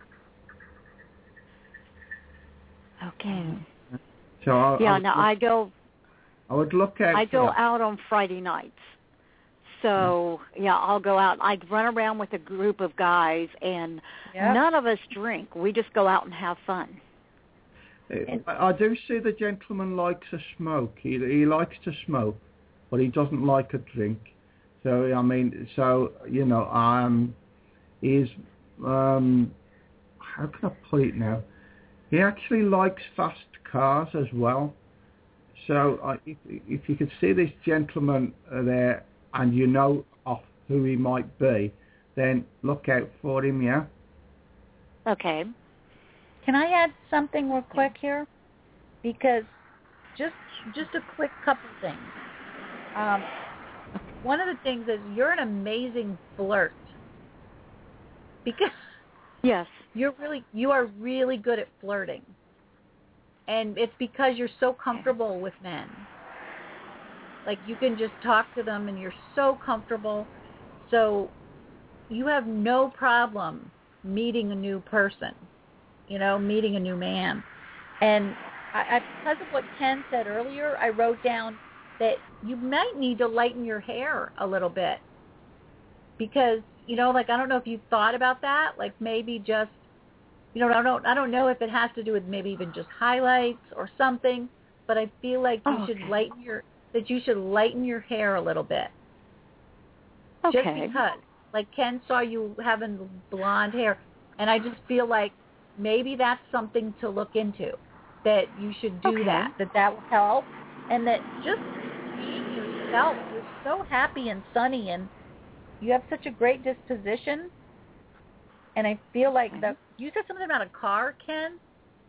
Okay. So I, yeah, I now look, I go... I would look out I for go that. out on Friday nights. So, yeah, I'll go out. I run around with a group of guys, and yep. none of us drink. We just go out and have fun. I do see the gentleman likes a smoke. He, he likes to smoke, but he doesn't like a drink. So, I mean, so, you know, um, he's, um, how can I put it now? He actually likes fast cars as well. So uh, if, if you could see this gentleman uh, there and you know of who he might be, then look out for him, yeah? Okay. Can I add something real quick here? Because just just a quick couple things. Um, one of the things is you're an amazing flirt. Because yes, you're really you are really good at flirting. And it's because you're so comfortable with men. Like, you can just talk to them and you're so comfortable. So you have no problem meeting a new person, you know, meeting a new man. And I, I, because of what Ken said earlier, I wrote down that you might need to lighten your hair a little bit. because, you know, like, I don't know if you've thought about that, like maybe just, you know, I don't, I don't know if it has to do with maybe even just highlights or something, but I feel like you oh, should okay. lighten your, that you should lighten your hair a little bit. Okay. Just because, like Ken saw you having blonde hair, and I just feel like maybe that's something to look into, that you should do Okay. that, that that will help, and that just being yourself, you're so happy and sunny, and you have such a great disposition, and I feel like Okay. the, you said something about a car, Ken?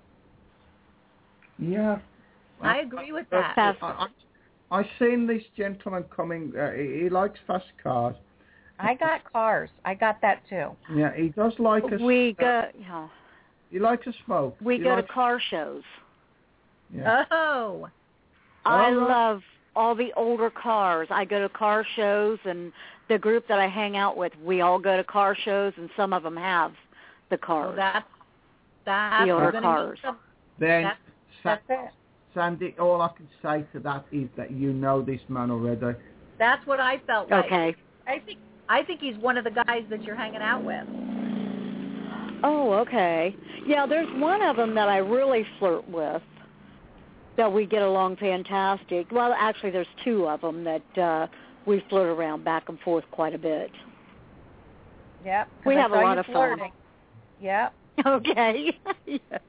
Yeah. I agree with I, that. I, I, I seen this gentleman coming. Uh, he, he likes fast cars. I got cars. I got that too. Yeah, he does like a. We uh, go. Yeah. He likes a smoke. We he go likes, to car shows. Yeah. Oh. I Oh, right. love all the older cars. I go to car shows, and the group that I hang out with, we all go to car shows, and some of them have the cars. Well, that's that's The older we're gonna cars. meet some- Then, That's, Sa- that's it. Sandy, all I can say to that is that you know this man already. That's what I felt like. Okay. I think I think he's one of the guys that you're hanging out with. Oh, okay. Yeah, there's one of them that I really flirt with, that we get along fantastic. Well, actually, there's two of them that uh, we flirt around back and forth quite a bit. Yep. 'cause We I have a saw lot you of fun. flirting. Yep. Okay. Yes.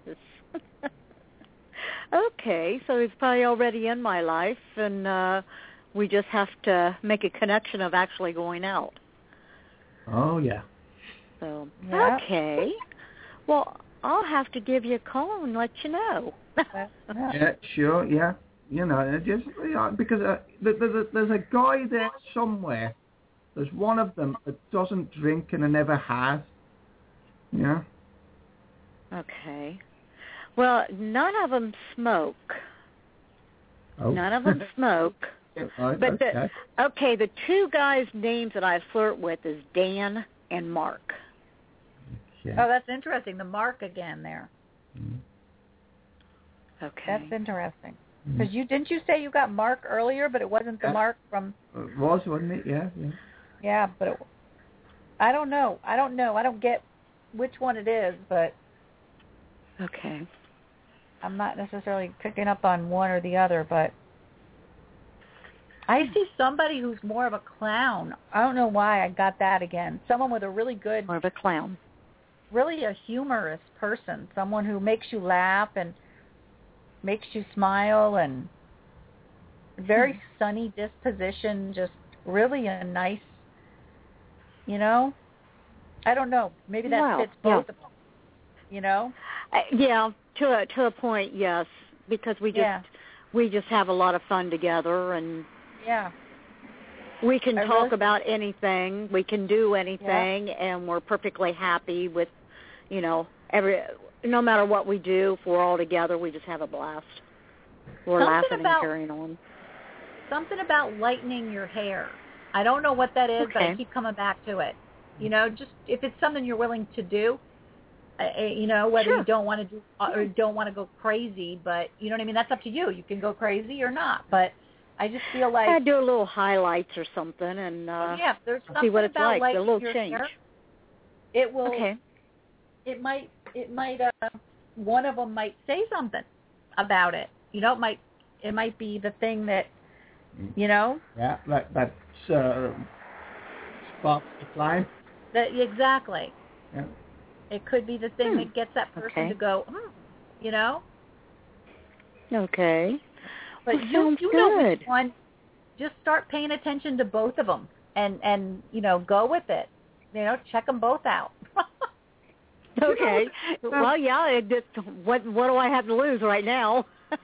Okay, so he's probably already in my life, and uh, we just have to make a connection of actually going out. Oh, yeah. So, Yep. okay. Well, I'll have to give you a call and let you know. Yeah, sure, yeah. You know, it just yeah, because uh, the, the, the, there's a guy there somewhere. There's one of them that doesn't drink and never has. Yeah. Okay. Well, none of them smoke. Oh. None of them smoke. Right, But okay. the okay, the two guys' names that I flirt with is Dan and Mark. Yeah. Oh, that's interesting. The Mark again there. Mm. Okay. That's interesting. Mm. Because you didn't you say you got Mark earlier, but it wasn't the Yeah. Mark from. It was, wasn't it? Yeah, yeah. Yeah, but it, I don't know. I don't know. I don't get which one it is, but Okay. I'm not necessarily picking up on one or the other. But I see somebody who's more of a clown. I don't know why I got that again. Someone with a really good, More of a clown. really a humorous person. Someone who makes you laugh and makes you smile, and very sunny disposition. Just really a nice, you know. I don't know. Maybe that Wow. fits Yeah. both of them. You know. Uh, yeah, to a to a point, yes, because we just Yeah. we just have a lot of fun together, and Yeah. we can I talk really- about anything, we can do anything, and we're perfectly happy with, you know, every no matter what we do. If we're all together, we just have a blast. We're Something laughing about- and carrying on. Something about lightening your hair. I don't know what that is, but I Okay. keep coming back to it. You know, just if it's something you're willing to do, uh, you know, whether Sure. you don't want to do or don't want to go crazy, but you know what I mean. That's up to you. You can go crazy or not. But I just feel like I do a little highlights or something, and uh, yeah, if there's something see what it's about like. A lightening little your change. hair, it will. Okay. It might. It might. Uh, one of them might say something about it. You know, it might. It might be the thing that. You know. Yeah, like that uh, sparks the flame. That exactly. Yeah. It could be the thing Hmm. that gets that person Okay. to go. Hmm, you know. Okay. But Well, you sounds you know good. which one. Just start paying attention to both of them, and and you know go with it. You know, check them both out. Okay. Well, yeah. It just, what what do I have to lose right now?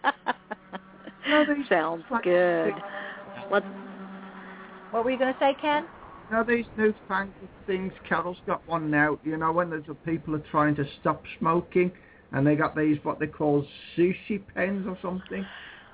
Sounds good. What? What were you going to say, Ken? You know these newfangled things, Carol's got one now, you know, when there's a people are trying to stop smoking, and they got these, what they call sushi pens or something.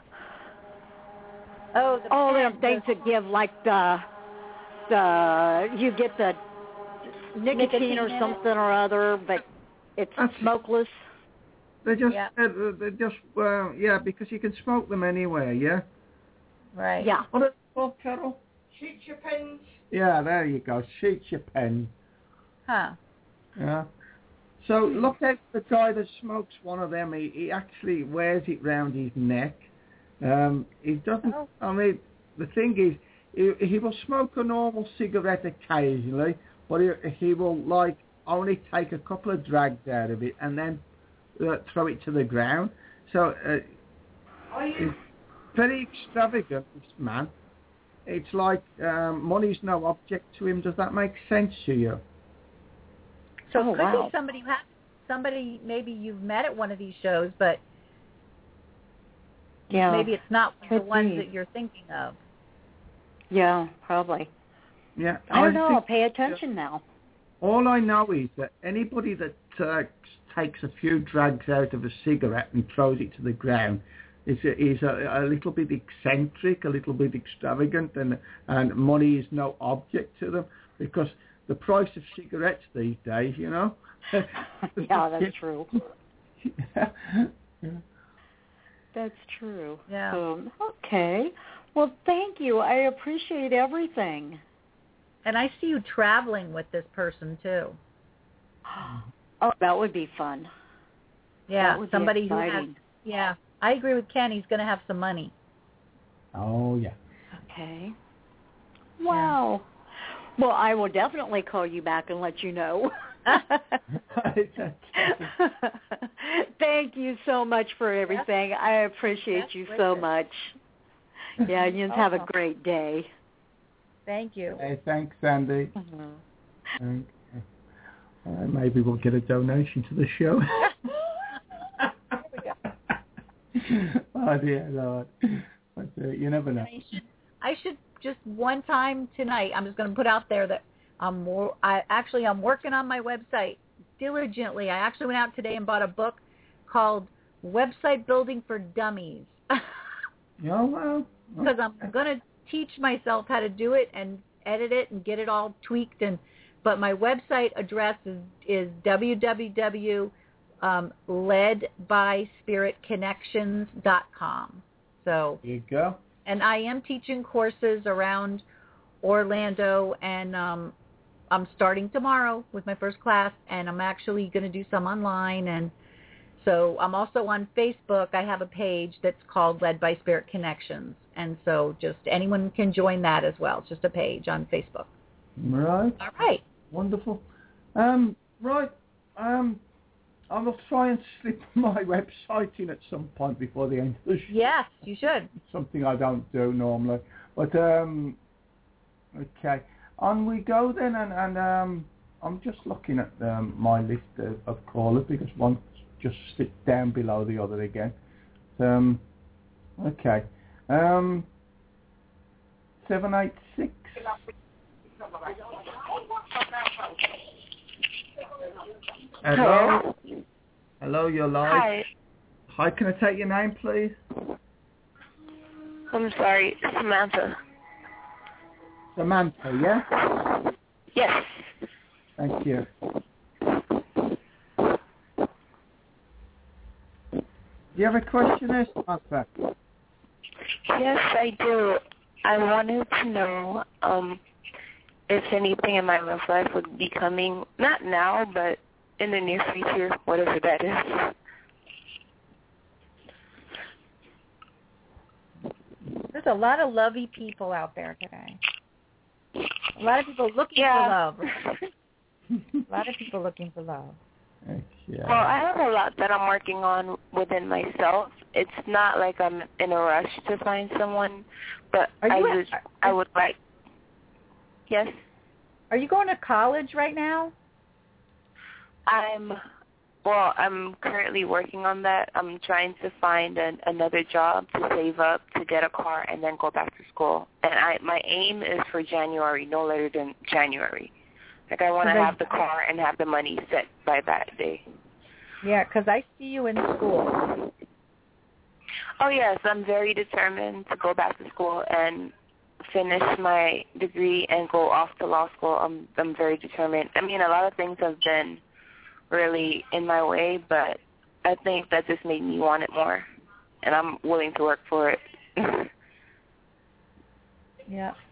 Oh, the All pen, them things the- that give like the, the, you get the nicotine, Nicotine or in it. something or other, but it's That's- smokeless. They just, Yeah. uh, they just, uh, yeah, because you can smoke them anywhere, yeah? Right. Yeah. What are they called, Carol? Shoot your pens. Yeah, there you go. Shoot your pen. Huh. Yeah. So look at the guy that smokes one of them. He, he actually wears it round his neck. Um, he doesn't. Oh. I mean, the thing is, he, he will smoke a normal cigarette occasionally, but he, he will like only take a couple of drags out of it and then uh, throw it to the ground. So uh, he's very extravagant, this man. It's like um, money's no object to him. Does that make sense to you? So Oh, it could wow. be somebody who has, somebody maybe you've met at one of these shows, but Yeah. maybe it's not one of the Could ones be. that you're thinking of. Yeah, probably. Yeah. I don't know. think- I'll pay attention now. All I know is that anybody that uh, takes a few drags out of a cigarette and throws it to the ground is a, is a, a little bit eccentric, a little bit extravagant, and and money is no object to them because the price of cigarettes these days, you know. Yeah, that's true. Yeah. That's true. Yeah. Um, okay. Well, thank you. I appreciate everything. And I see you traveling with this person too. Oh, that would be fun. Yeah, That would be somebody who has. exciting. Yeah, I agree with Ken. He's going to have some money. Oh yeah. Okay. Wow. Well, I will definitely call you back and let you know. Thank you so much for everything. I appreciate That's you wicked. so much. Yeah, you just have a great day. Thank you. Hey, thanks, Sandy. Mm-hmm. Thank- Uh, maybe we'll get a donation to the show. Oh dear Lord. But, uh, you never know. I should, I should just one time tonight, I'm just going to put out there that I'm more, I actually, I'm working on my website diligently. I actually went out today and bought a book called Website Building for Dummies. Oh, well. Because I'm going to teach myself how to do it and edit it and get it all tweaked. And but my website address is, is www um, led by spirit connections dot com. So There you go. and I am teaching courses around Orlando, and um, I'm starting tomorrow with my first class, and I'm actually going to do some online. And so I'm also on Facebook. I have a page that's called Led by Spirit Connections, and so just anyone can join that as well. It's just a page on Facebook. Right. All right. Wonderful. Um, right. Um, I will try and slip my website in at some point before the end of the show. Yes, you should. Something I don't do normally. But, um, okay. On we go then, and, and um, I'm just looking at um, my list of, of callers because one just slipped down below the other again. Um, okay. Um, seven eight six. Hello. Hello, you're live. Hi. Hi, can I take your name, please? I'm sorry, Samantha. Samantha, yeah? Yes. Thank you. Do you have a question there, Samantha? Yes, I do. I wanted to know um, if anything in my love life would be coming, not now, but in the near future, whatever that is. There's a lot of lovey people out there today. A lot of people looking Yeah. for love. A lot of people looking for love. Yeah. Well, I have a lot that I'm working on within myself. It's not like I'm in a rush to find someone, but Are I you just, at- I would like. Yes, Are you going to college right now? I'm. Well, I'm currently working on that. I'm trying to find an, another job to save up to get a car and then go back to school. And I, my aim is for January, no later than January. Like I want to Okay. have the car and have the money set by that day. Yeah, because I see you in school. Oh yes, I'm very determined to go back to school and finish my degree and go off to law school. I'm I'm very determined. I mean, a lot of things have been really in my way, but I think that just made me want it more, and I'm willing to work for it. Yeah, that's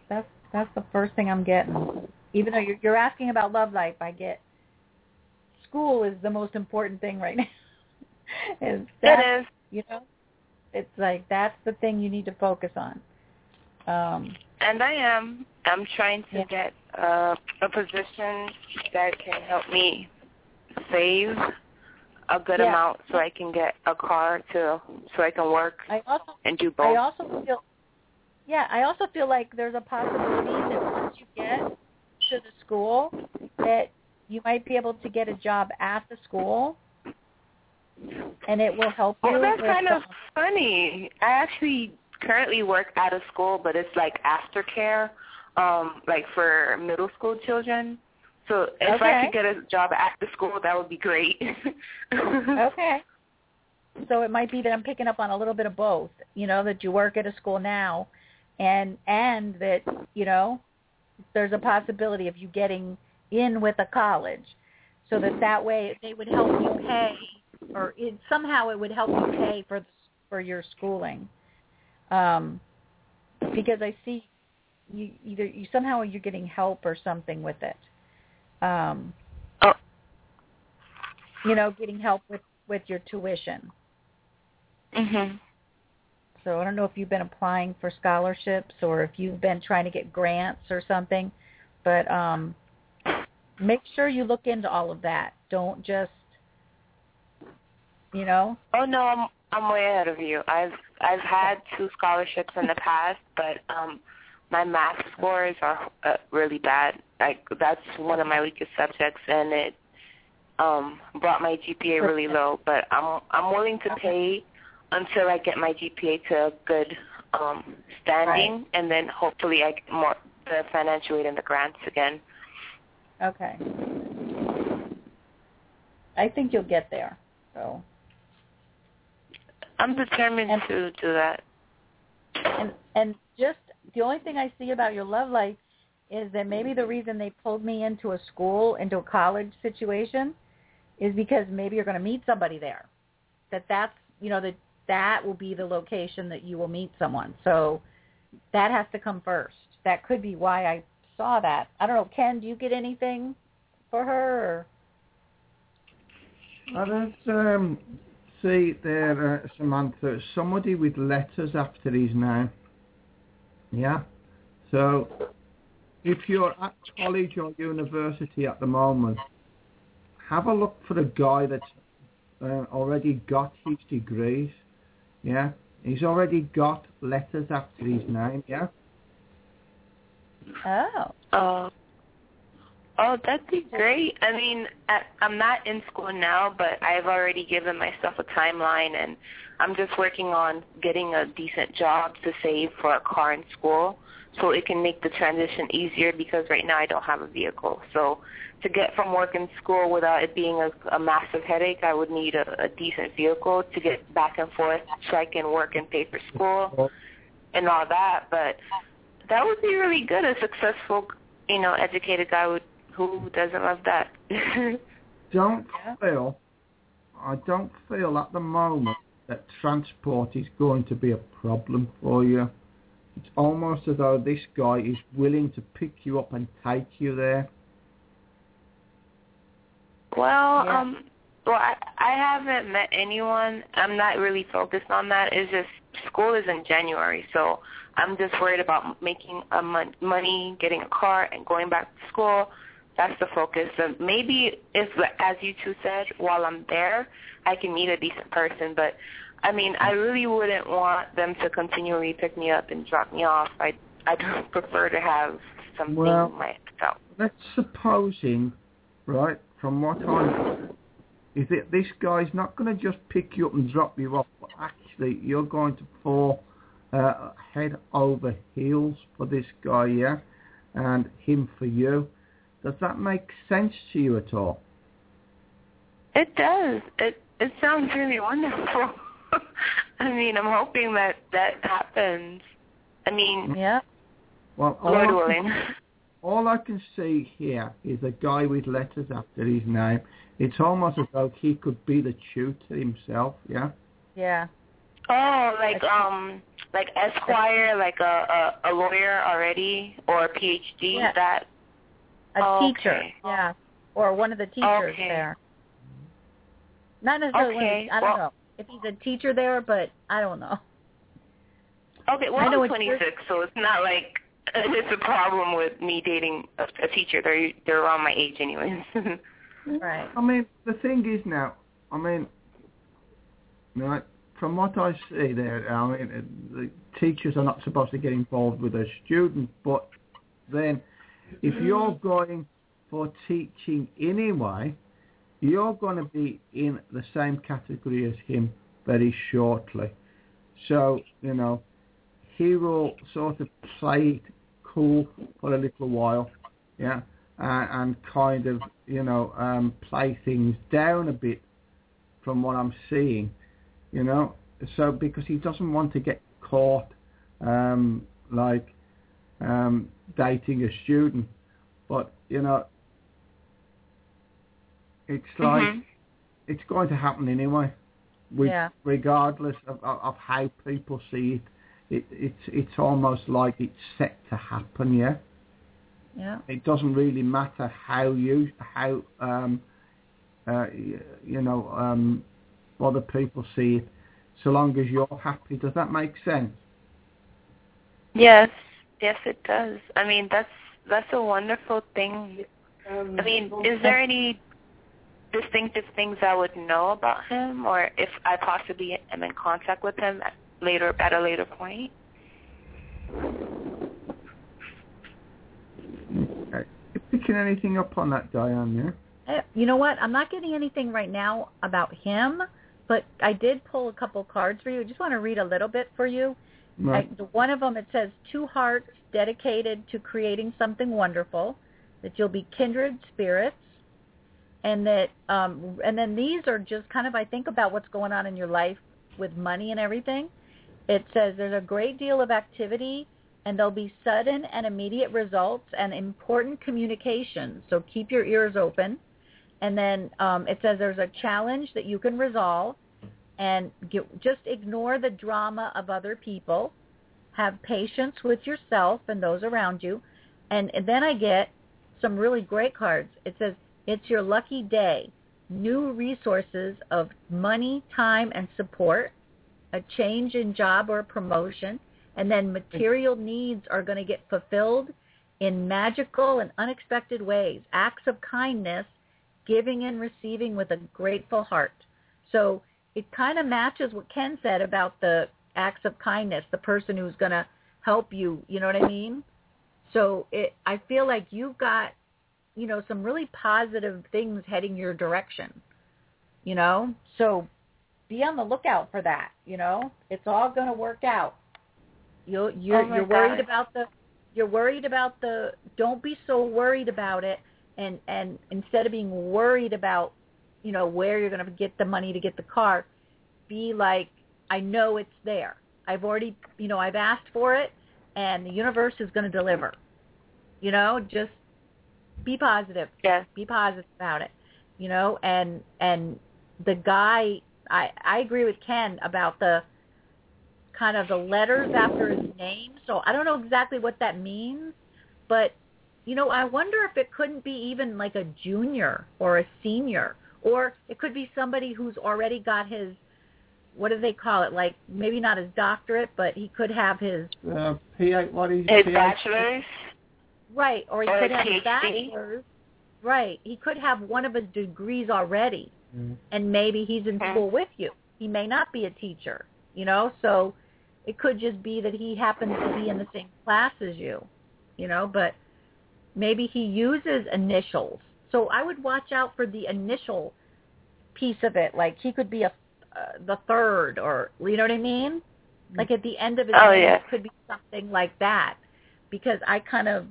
That's the first thing I'm getting. Even though you're, you're asking about love life, I get school is the most important thing right now. Is that, it is. You know, it's like that's the thing you need to focus on. Um, and I am. I'm trying to yeah. get uh, a position that can help me save a good yeah. amount so I can get a car to so I can work I also, and do both. I also feel, yeah, I also feel like there's a possibility that once you get to the school that you might be able to get a job at the school, and it will help you. Well, that's with kind the, of funny. I actually currently work at a school, but it's like aftercare, um, like for middle school children. So if okay. I could get a job at the school, that would be great. Okay. So it might be that I'm picking up on a little bit of both, you know, that you work at a school now and and that, you know, there's a possibility of you getting in with a college so that that way they would help you pay or it, somehow it would help you pay for for your schooling. Um, because I see you either you somehow you're getting help or something with it. Um, oh. You know, getting help with, with your tuition. Mhm. So I don't know if you've been applying for scholarships or if you've been trying to get grants or something, but um, make sure you look into all of that. Don't just, you know. Oh no, I'm I'm way ahead of you. I've I've had two scholarships in the past, but um, my math scores are uh, really bad. Like that's one of my weakest subjects, and it um, brought my G P A really low. But I'm I'm willing to pay until I get my G P A to a good um, standing, right. and then hopefully I get more the financial aid and the grants again. Okay. I think you'll get there. So. I'm determined and, to do that. And and just the only thing I see about your love life is that maybe the reason they pulled me into a school, into a college situation, is because maybe you're going to meet somebody there. That that's, you know, that that will be the location that you will meet someone. So that has to come first. That could be why I saw that. I don't know, Ken, do you get anything for her? Or? I don't um, see there, uh, Samantha, somebody with letters after his name. Yeah? So if you're at college or university at the moment, have a look for a guy that's uh, already got his degrees. Yeah? He's already got letters after his name, yeah? Oh. Oh. Oh, that'd be great. I mean, I, I'm not in school now, but I've already given myself a timeline, and I'm just working on getting a decent job to save for a car in school so it can make the transition easier because right now I don't have a vehicle. So to get from work and school without it being a, a massive headache, I would need a, a decent vehicle to get back and forth so I can work and pay for school and all that. But that would be really good. A successful, you know, educated guy would who doesn't love that? Don't feel, I don't feel at the moment that transport is going to be a problem for you. It's almost as though this guy is willing to pick you up and take you there. Well, yeah. um, well, I, I haven't met anyone. I'm not really focused on that. It's just school is in January, so I'm just worried about making a mon- money, getting a car, and going back to school. That's the focus. So maybe if, as you two said, while I'm there, I can meet a decent person. But, I mean, I really wouldn't want them to continually pick me up and drop me off. I I prefer to have something well, myself. Let's supposing, right, from what I'm, is that this guy's not going to just pick you up and drop you off, but actually you're going to fall uh, head over heels for this guy, yeah, and him for you. Does that make sense to you at all? It does. It it sounds really wonderful. I mean, I'm hoping that that happens. I mean, yeah. Well, Lord all willing. I, can, all I can see here is a guy with letters after his name. It's almost as though he could be the tutor himself, yeah? Yeah. Oh, like um, like Esquire, like a, a, a lawyer already, or a P H D? Yeah. That a oh, teacher, okay. yeah, or one of the teachers okay. there. Not necessarily. Okay. One of the, I don't well, know if he's a teacher there, but I don't know. Okay, well, I know I'm twenty-six, so it's not like it's a problem with me dating a, a teacher. They're they're around my age anyways. Right. I mean, the thing is now, I mean, right, from what I see there, I mean, the teachers are not supposed to get involved with their students, but then if you're going for teaching anyway, you're going to be in the same category as him very shortly. So, you know, he will sort of play it cool for a little while, yeah, uh, and kind of, you know, um, play things down a bit from what I'm seeing, you know, so because he doesn't want to get caught, um, like, um, dating a student. But, you know, it's like, mm-hmm. it's going to happen anyway, with, yeah. regardless of, of, of how people see it. It, it's it's almost like it's set to happen, yeah. Yeah. It doesn't really matter how you how um uh you know um other people see it, so long as you're happy. Does that make sense? Yes, yes, it does. I mean, that's that's a wonderful thing. I mean, is there any distinctive things I would know about him, or if I possibly am in contact with him at later at a later point? Okay. You picking anything up on that, Diane? Yeah. You know what? I'm not getting anything right now about him, but I did pull a couple cards for you. I just want to read a little bit for you. Right. I, one of them, it says, two hearts dedicated to creating something wonderful, that you'll be kindred spirits, and that, um, and then these are just kind of, I think about what's going on in your life with money and everything. It says there's a great deal of activity, and there'll be sudden and immediate results and important communications. So keep your ears open. And then um, it says there's a challenge that you can resolve, and get, just ignore the drama of other people. Have patience with yourself and those around you. And, and then I get some really great cards. It says it's your lucky day. New resources of money, time, and support. A change in job or promotion, and then material needs are going to get fulfilled in magical and unexpected ways. Acts of kindness, giving and receiving with a grateful heart. So it kind of matches what Ken said about the acts of kindness, the person who's going to help you, you know what I mean? So it, I feel like you've got, you know, some really positive things heading your direction, you know? So be on the lookout for that, you know. It's all going to work out. You you're oh you're worried God. about the you're worried about the don't be so worried about it, and and instead of being worried about, you know, where you're going to get the money to get the car, be like, I know it's there. I've already, you know, I've asked for it, and the universe is going to deliver. You know, just be positive. Yes. Be positive about it. You know, and and the guy, I, I agree with Ken about the kind of the letters after his name. So I don't know exactly what that means, but, you know, I wonder if it couldn't be even like a junior or a senior, or it could be somebody who's already got his, what do they call it? Like maybe not his doctorate, but he could have his uh, P A, what is his P A? bachelor's, right, or he or could a have his P H D. bachelor's, right? He could have one of his degrees already. Mm. And maybe he's in Okay. school with you. He may not be a teacher, you know, so it could just be that he happens to be in the same class as you, you know, but maybe he uses initials. So I would watch out for the initial piece of it. Like he could be a uh, the third, or, you know what I mean? Like at the end of his Oh, name, yeah. it could be something like that. Because I kind of,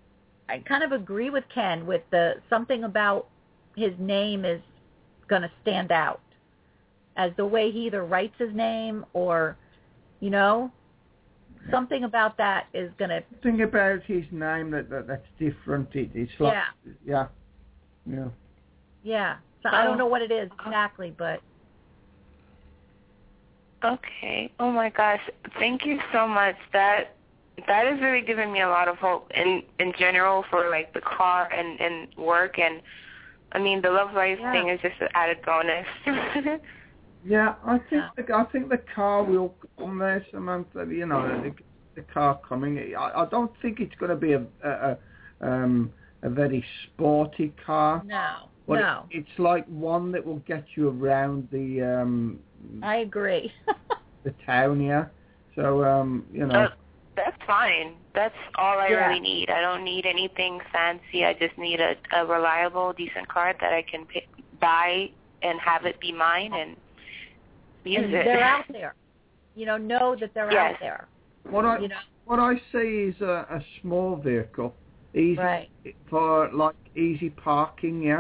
I kind of agree with Ken with the something about his name is going to stand out as the way he either writes his name or, you know, something about that is going to... Think about his name that, that that's different. It, it's like, yeah. Yeah. Yeah. Yeah. So I don't know what it is exactly, but... Okay. Oh my gosh. Thank you so much. That that has really given me a lot of hope in in general for like the car and, and work, and I mean the Love Life yeah. thing is just an added bonus. Yeah, I think Yeah. the, I think the car will come there, Samantha. You know, the, the car coming. I, I don't think it's going to be a a, a, um, a very sporty car. No, but no. It, it's like one that will get you around the. Um, I agree. the town, yeah. So um, you know. Uh, that's fine. That's all I Yeah. really need. I don't need anything fancy. I just need a, a reliable, decent car that I can pay, buy and have it be mine and use and it. they're out there. You know, know that they're yes. out there. What I you know? what I see is a, a small vehicle, easy Right. for like easy parking, yeah.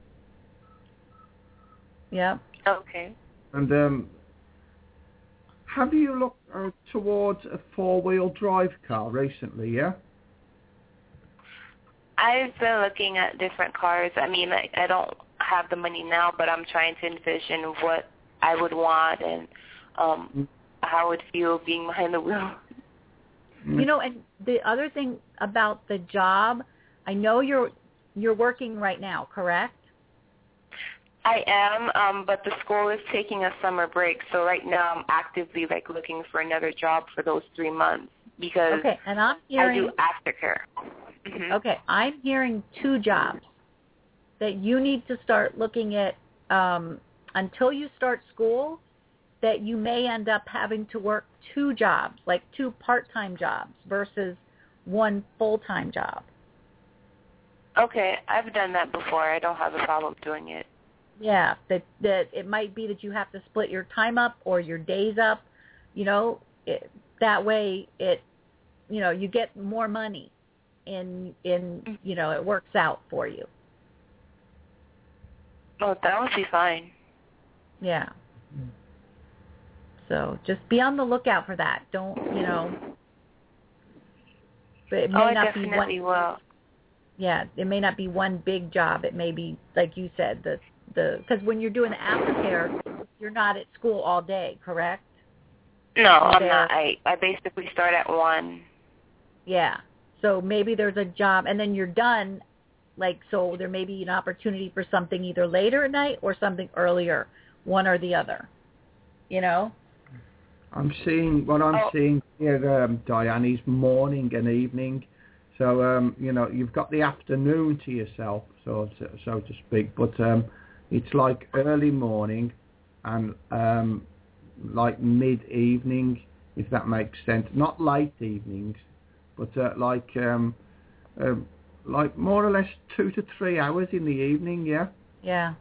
Yeah. Okay. And um, have you looked uh, towards a four-wheel drive car recently, yeah? I've been looking at different cars. I mean, I, I don't have the money now, but I'm trying to envision what I would want and um, Mm. how it would feel being behind the wheel. You know, and the other thing about the job, I know you're you're working right now, correct? I am, um, but the school is taking a summer break, so right now I'm actively like looking for another job for those three months because Okay, and I'm I hearing do aftercare. Mm-hmm. Okay, I'm hearing two jobs that you need to start looking at um, until you start school, that you may end up having to work two jobs, like two part-time jobs versus one full-time job. Okay, I've done that before. I don't have a problem doing it. Yeah, that that it might be that you have to split your time up or your days up, you know, it, that way it, you know, you get more money in, in, you know, it works out for you. Oh, that would be fine. Yeah. So just be on the lookout for that. Don't, you know, but it may oh, I not be definitely one, will. Yeah, it may not be one big job. It may be, like you said, the, the, because when you're doing the aftercare, you're not at school all day, correct? No, You're I'm there. not. I, I basically start at one. Yeah. So maybe there's a job, and then you're done, like, so there may be an opportunity for something either later at night or something earlier, one or the other, you know? I'm seeing, what I'm oh. seeing here, um, Diane, is morning and evening. So, um, you know, you've got the afternoon to yourself, so to, so to speak, but um, it's like early morning and um, like mid-evening, if that makes sense. Not late evenings, but uh, like um, uh, like more or less two to three hours in the evening, yeah? Yeah.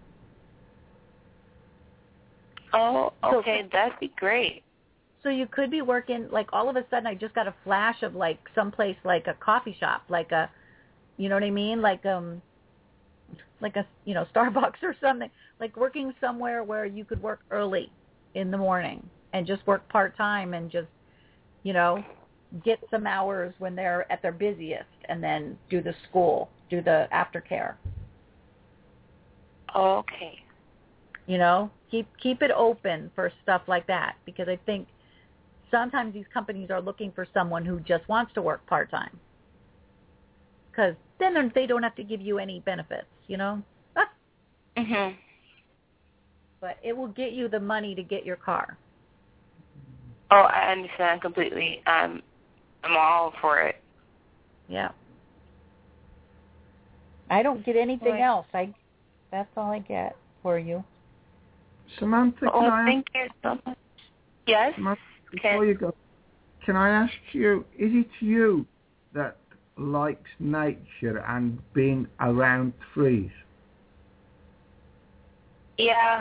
Oh, okay, that'd be great. So you could be working, like, all of a sudden I just got a flash of, like, someplace like a coffee shop, like a, you know what I mean? Like, um, like a, you know, Starbucks or something. Like working somewhere where you could work early in the morning and just work part-time and just, you know, get some hours when they're at their busiest and then do the school, do the aftercare. Okay. You know, keep keep it open for stuff like that, because I think sometimes these companies are looking for someone who just wants to work part-time, because then they don't have to give you any benefits, you know? Mhm. But it will get you the money to get your car. Oh, I understand completely. Um, I'm all for it. Yeah. I don't get anything Right. else. I That's all I get for you. Samantha, can Oh, I thank you so much. Yes? Samantha, before Okay. you go, can I ask you, is it you that likes nature and being around trees? Yeah.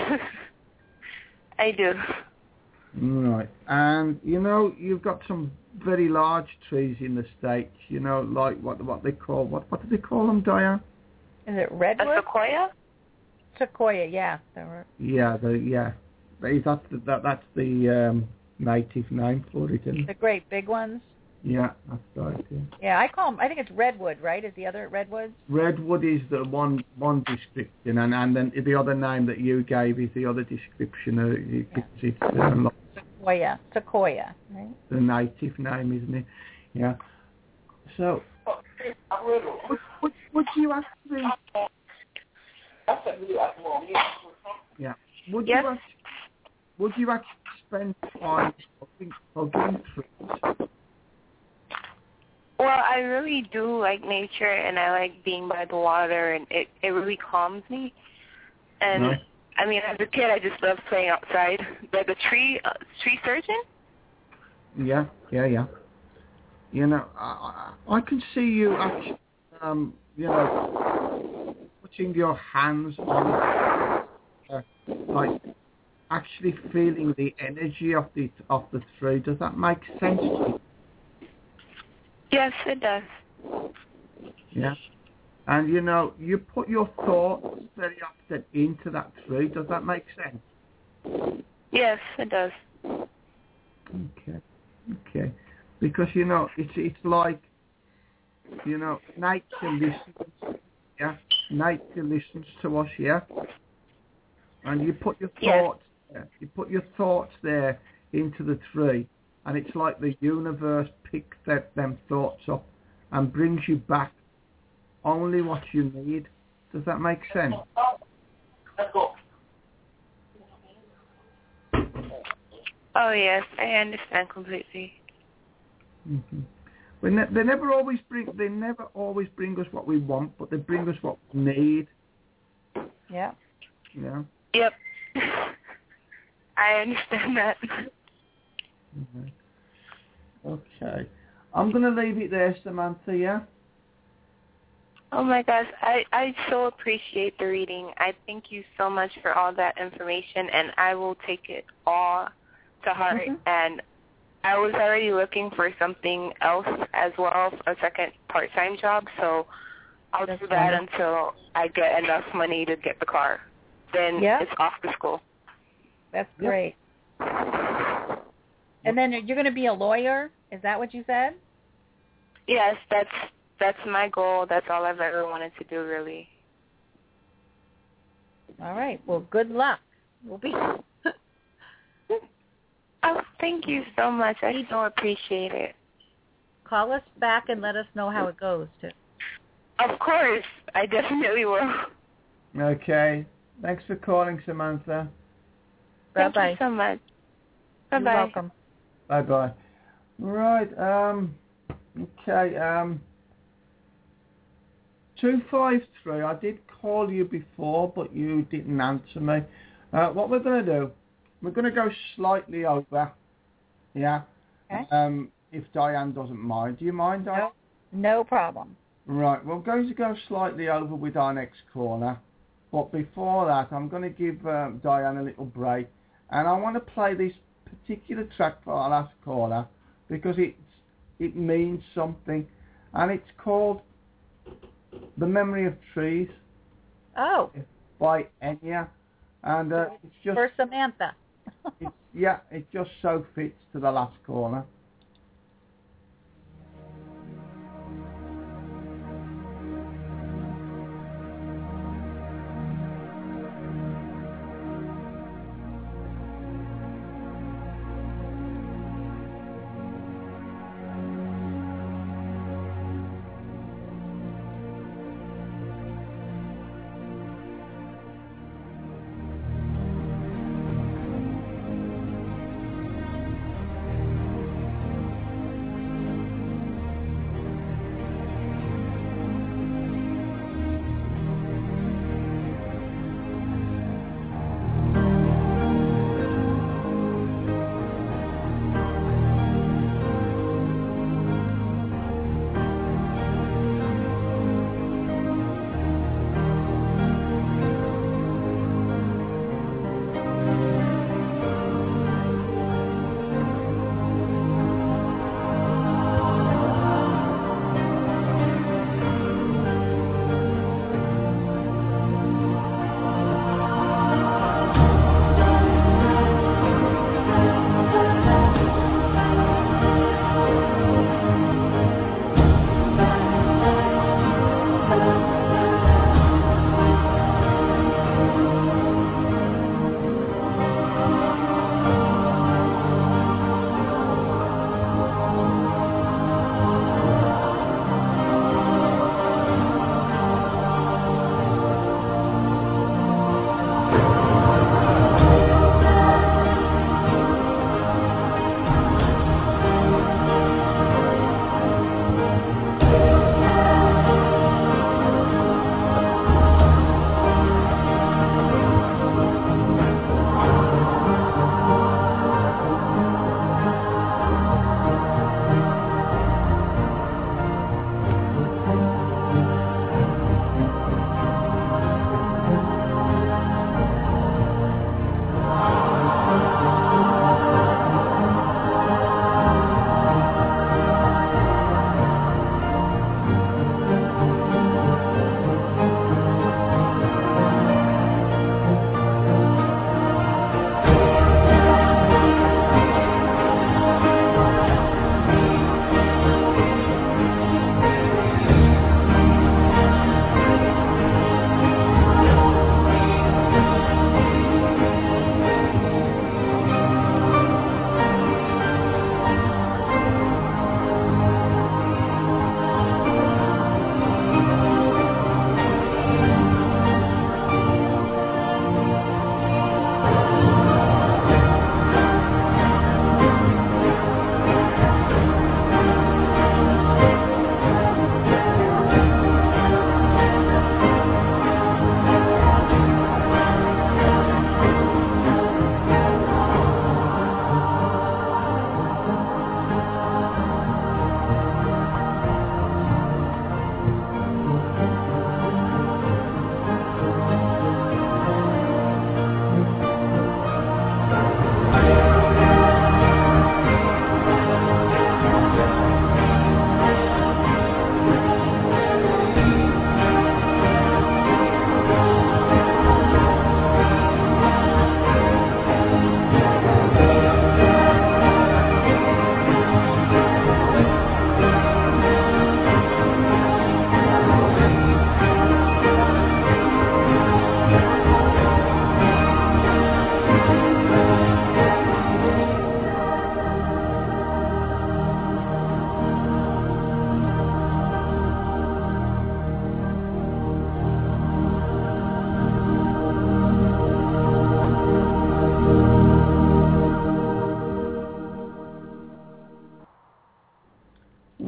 I do. Right. And, you know, you've got some very large trees in the States, you know, like what what they call, what, what do they call them, Diane? Is it A redwood? sequoia? Sequoia, yeah. There were. Yeah, the, yeah. Is that, the, that, that's the um, native name for it, isn't The it? great big ones? Yeah, that's right. Yeah. Yeah, I call them, I think it's Redwood, right? Is the other Redwoods? Redwood is the one one description, and, and then the other name that you gave is the other description. Uh, it, Yeah. It's uh, like Sequoia. Sequoia, right? the native name, isn't it? Yeah. So, would, would, would you actually... Yeah. Would Yes? you actually, would you actually spend time hugging, hugging trees? Well, I really do like nature, and I like being by the water, and it it really calms me. And Right. I mean, as a kid, I just loved playing outside, like a tree uh, tree surgeon. Yeah, yeah, yeah. You know, I, I I can see you actually, um, you know, putting your hands on it, uh, like actually feeling the energy of the of the tree. Does that make sense to you? Yes, it does. Yeah. And you know, you put your thoughts very often into that tree. Does that make sense? Yes, it does. Okay. Okay. Because you know, it's it's like, you know, nature listens. Yeah. Nature listens to us. Yeah. And you put your Yes. thoughts there. You put your thoughts there into the tree, and it's like the universe picks that them thoughts up and brings you back only what you need. Does that make sense? Oh yes, I understand completely. Mm-hmm. They, ne- they never always bring. They never always bring us what we want, but they bring us what we need. Yeah. Yeah. Yep. I understand that. Mm-hmm. Okay. I'm gonna leave it there, Samantha. Yeah. Oh my gosh, I, I so appreciate the reading. I thank you so much for all that information, and I will take it all to heart. Mm-hmm. And I was already looking for something else as well, a second part-time job, so I'll That's do that wonderful. until I get enough money to get the car. Then Yep. it's off to school. That's Yep. great. And then you're going to be a lawyer? Is that what you said? Yes, that's that's my goal. That's all I've ever wanted to do, really. All right. Well, good luck. We'll be. Oh, thank you so much. I so appreciate it. Call us back and let us know how it goes, too. Of course. I definitely will. Okay. Thanks for calling, Samantha. Thank Bye-bye. you so much. You're Bye-bye. welcome. Bye bye. Right. Um. Okay. Um. Two five three. I did call you before, but you didn't answer me. Uh, what we're going to do? We're going to go slightly over. Yeah. Okay. Um. If Diane doesn't mind, do you mind, Diane? No, no problem. Right. We're going to go slightly over with our next caller, but before that, I'm going to give um, Diane a little break, and I want to play this particular track for our last caller because it's it means something, and it's called "The Memory of Trees" Oh, by Enya, and uh, it's just for Samantha. it's, yeah, it just so fits to the last caller.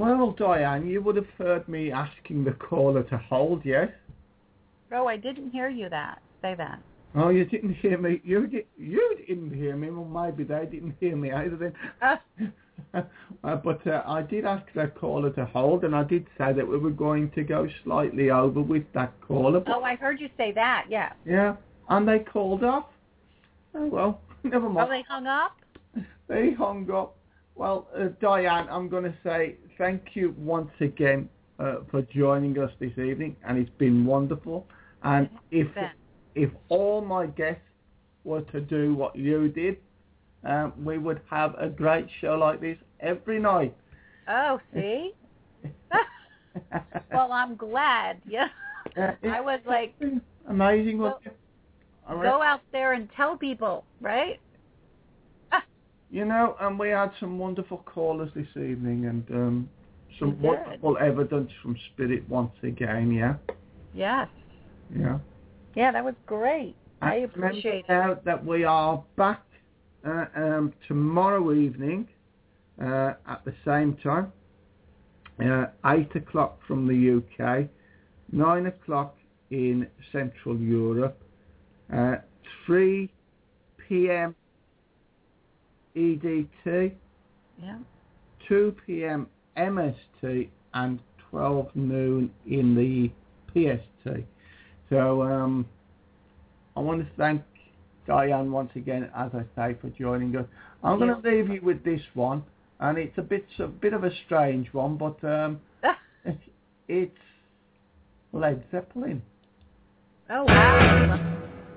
Well, Diane, you would have heard me asking the caller to hold, yes? Oh, I didn't hear you that. Say that. Oh, you didn't hear me. You did. You didn't hear me. Well, maybe they didn't hear me either. Then, uh. uh, but uh, I did ask that caller to hold, and I did say that we were going to go slightly over with that caller. But, oh, I heard you say that. Yeah. Yeah, and they called off. Oh well, never mind. Oh, they hung up. They hung up. Well, uh, Diane, I'm going to say thank you once again uh, for joining us this evening, and it's been wonderful. And if if all my guests were to do what you did, um, we would have a great show like this every night. Oh, see? Well, I'm glad. Yeah. Uh, I was like, amazing. Go, go out there and tell people, right? You know, and we had some wonderful callers this evening, and um, some wonderful evidence from Spirit once again, yeah? Yes. Yeah. Yeah, that was great. I and appreciate remember it. that we are back uh, um, tomorrow evening uh, at the same time, uh, eight o'clock from the U K, nine o'clock in Central Europe, uh, three p.m. E D T, yeah, two p.m. M S T, and twelve noon in the P S T. So um, I want to thank Diane once again, as I say, for joining us. I'm yeah. going to leave you with this one, and it's a bit a bit of a strange one, but um, it's, it's Led Zeppelin. Oh wow.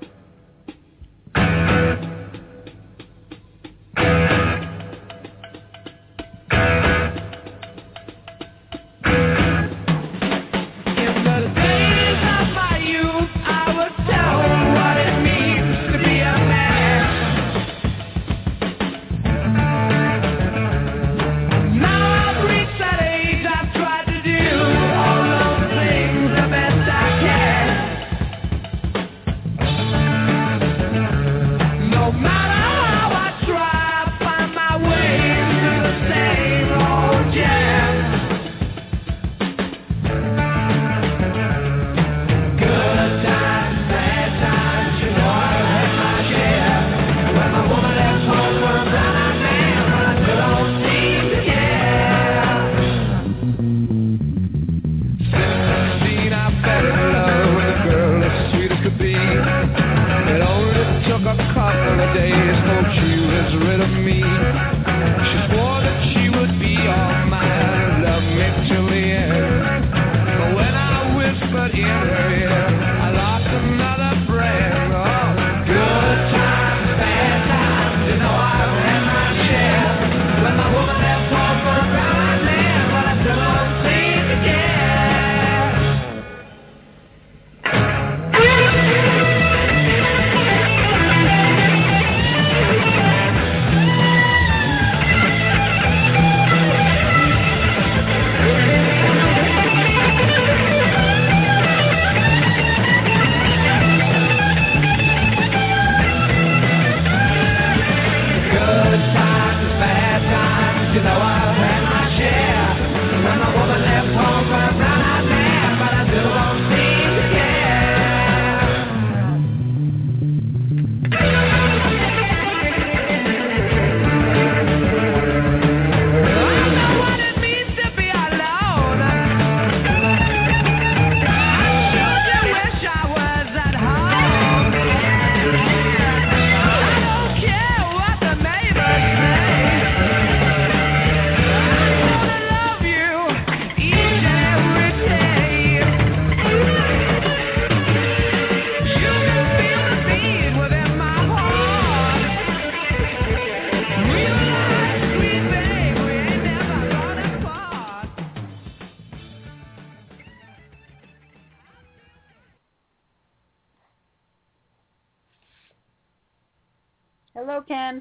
Hello, Ken.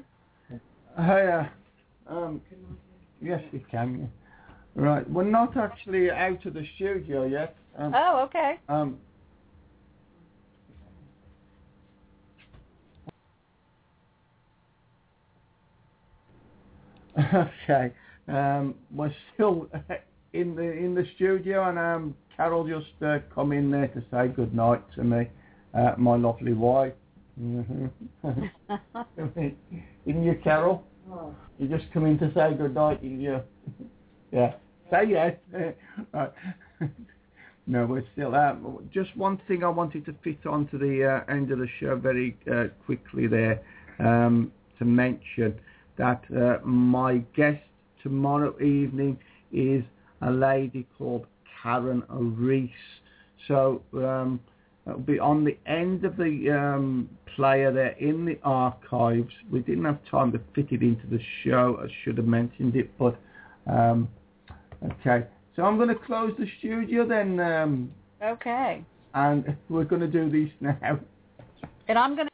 Hi, uh, um, yes, you can. Yeah. Right, we're not actually out of the studio yet. Um, oh, okay. Um, okay. Um, we're still in the in the studio, and um, Carol just uh, come in there to say good night to me, uh, my lovely wife. Mm-hmm. Didn't you, Carol? Oh. You just come in to say good night, didn't you? Yeah. Say yes. Right. No, we're still out. Just one thing I wanted to fit onto the uh, end of the show very uh, quickly there, um, to mention that uh, my guest tomorrow evening is a lady called Karen Reese. So um, it'll be on the end of the um, player there in the archives. We didn't have time to fit it into the show. I should have mentioned it, but um, okay. So I'm going to close the studio then. Um, okay. And we're going to do this now. And I'm going to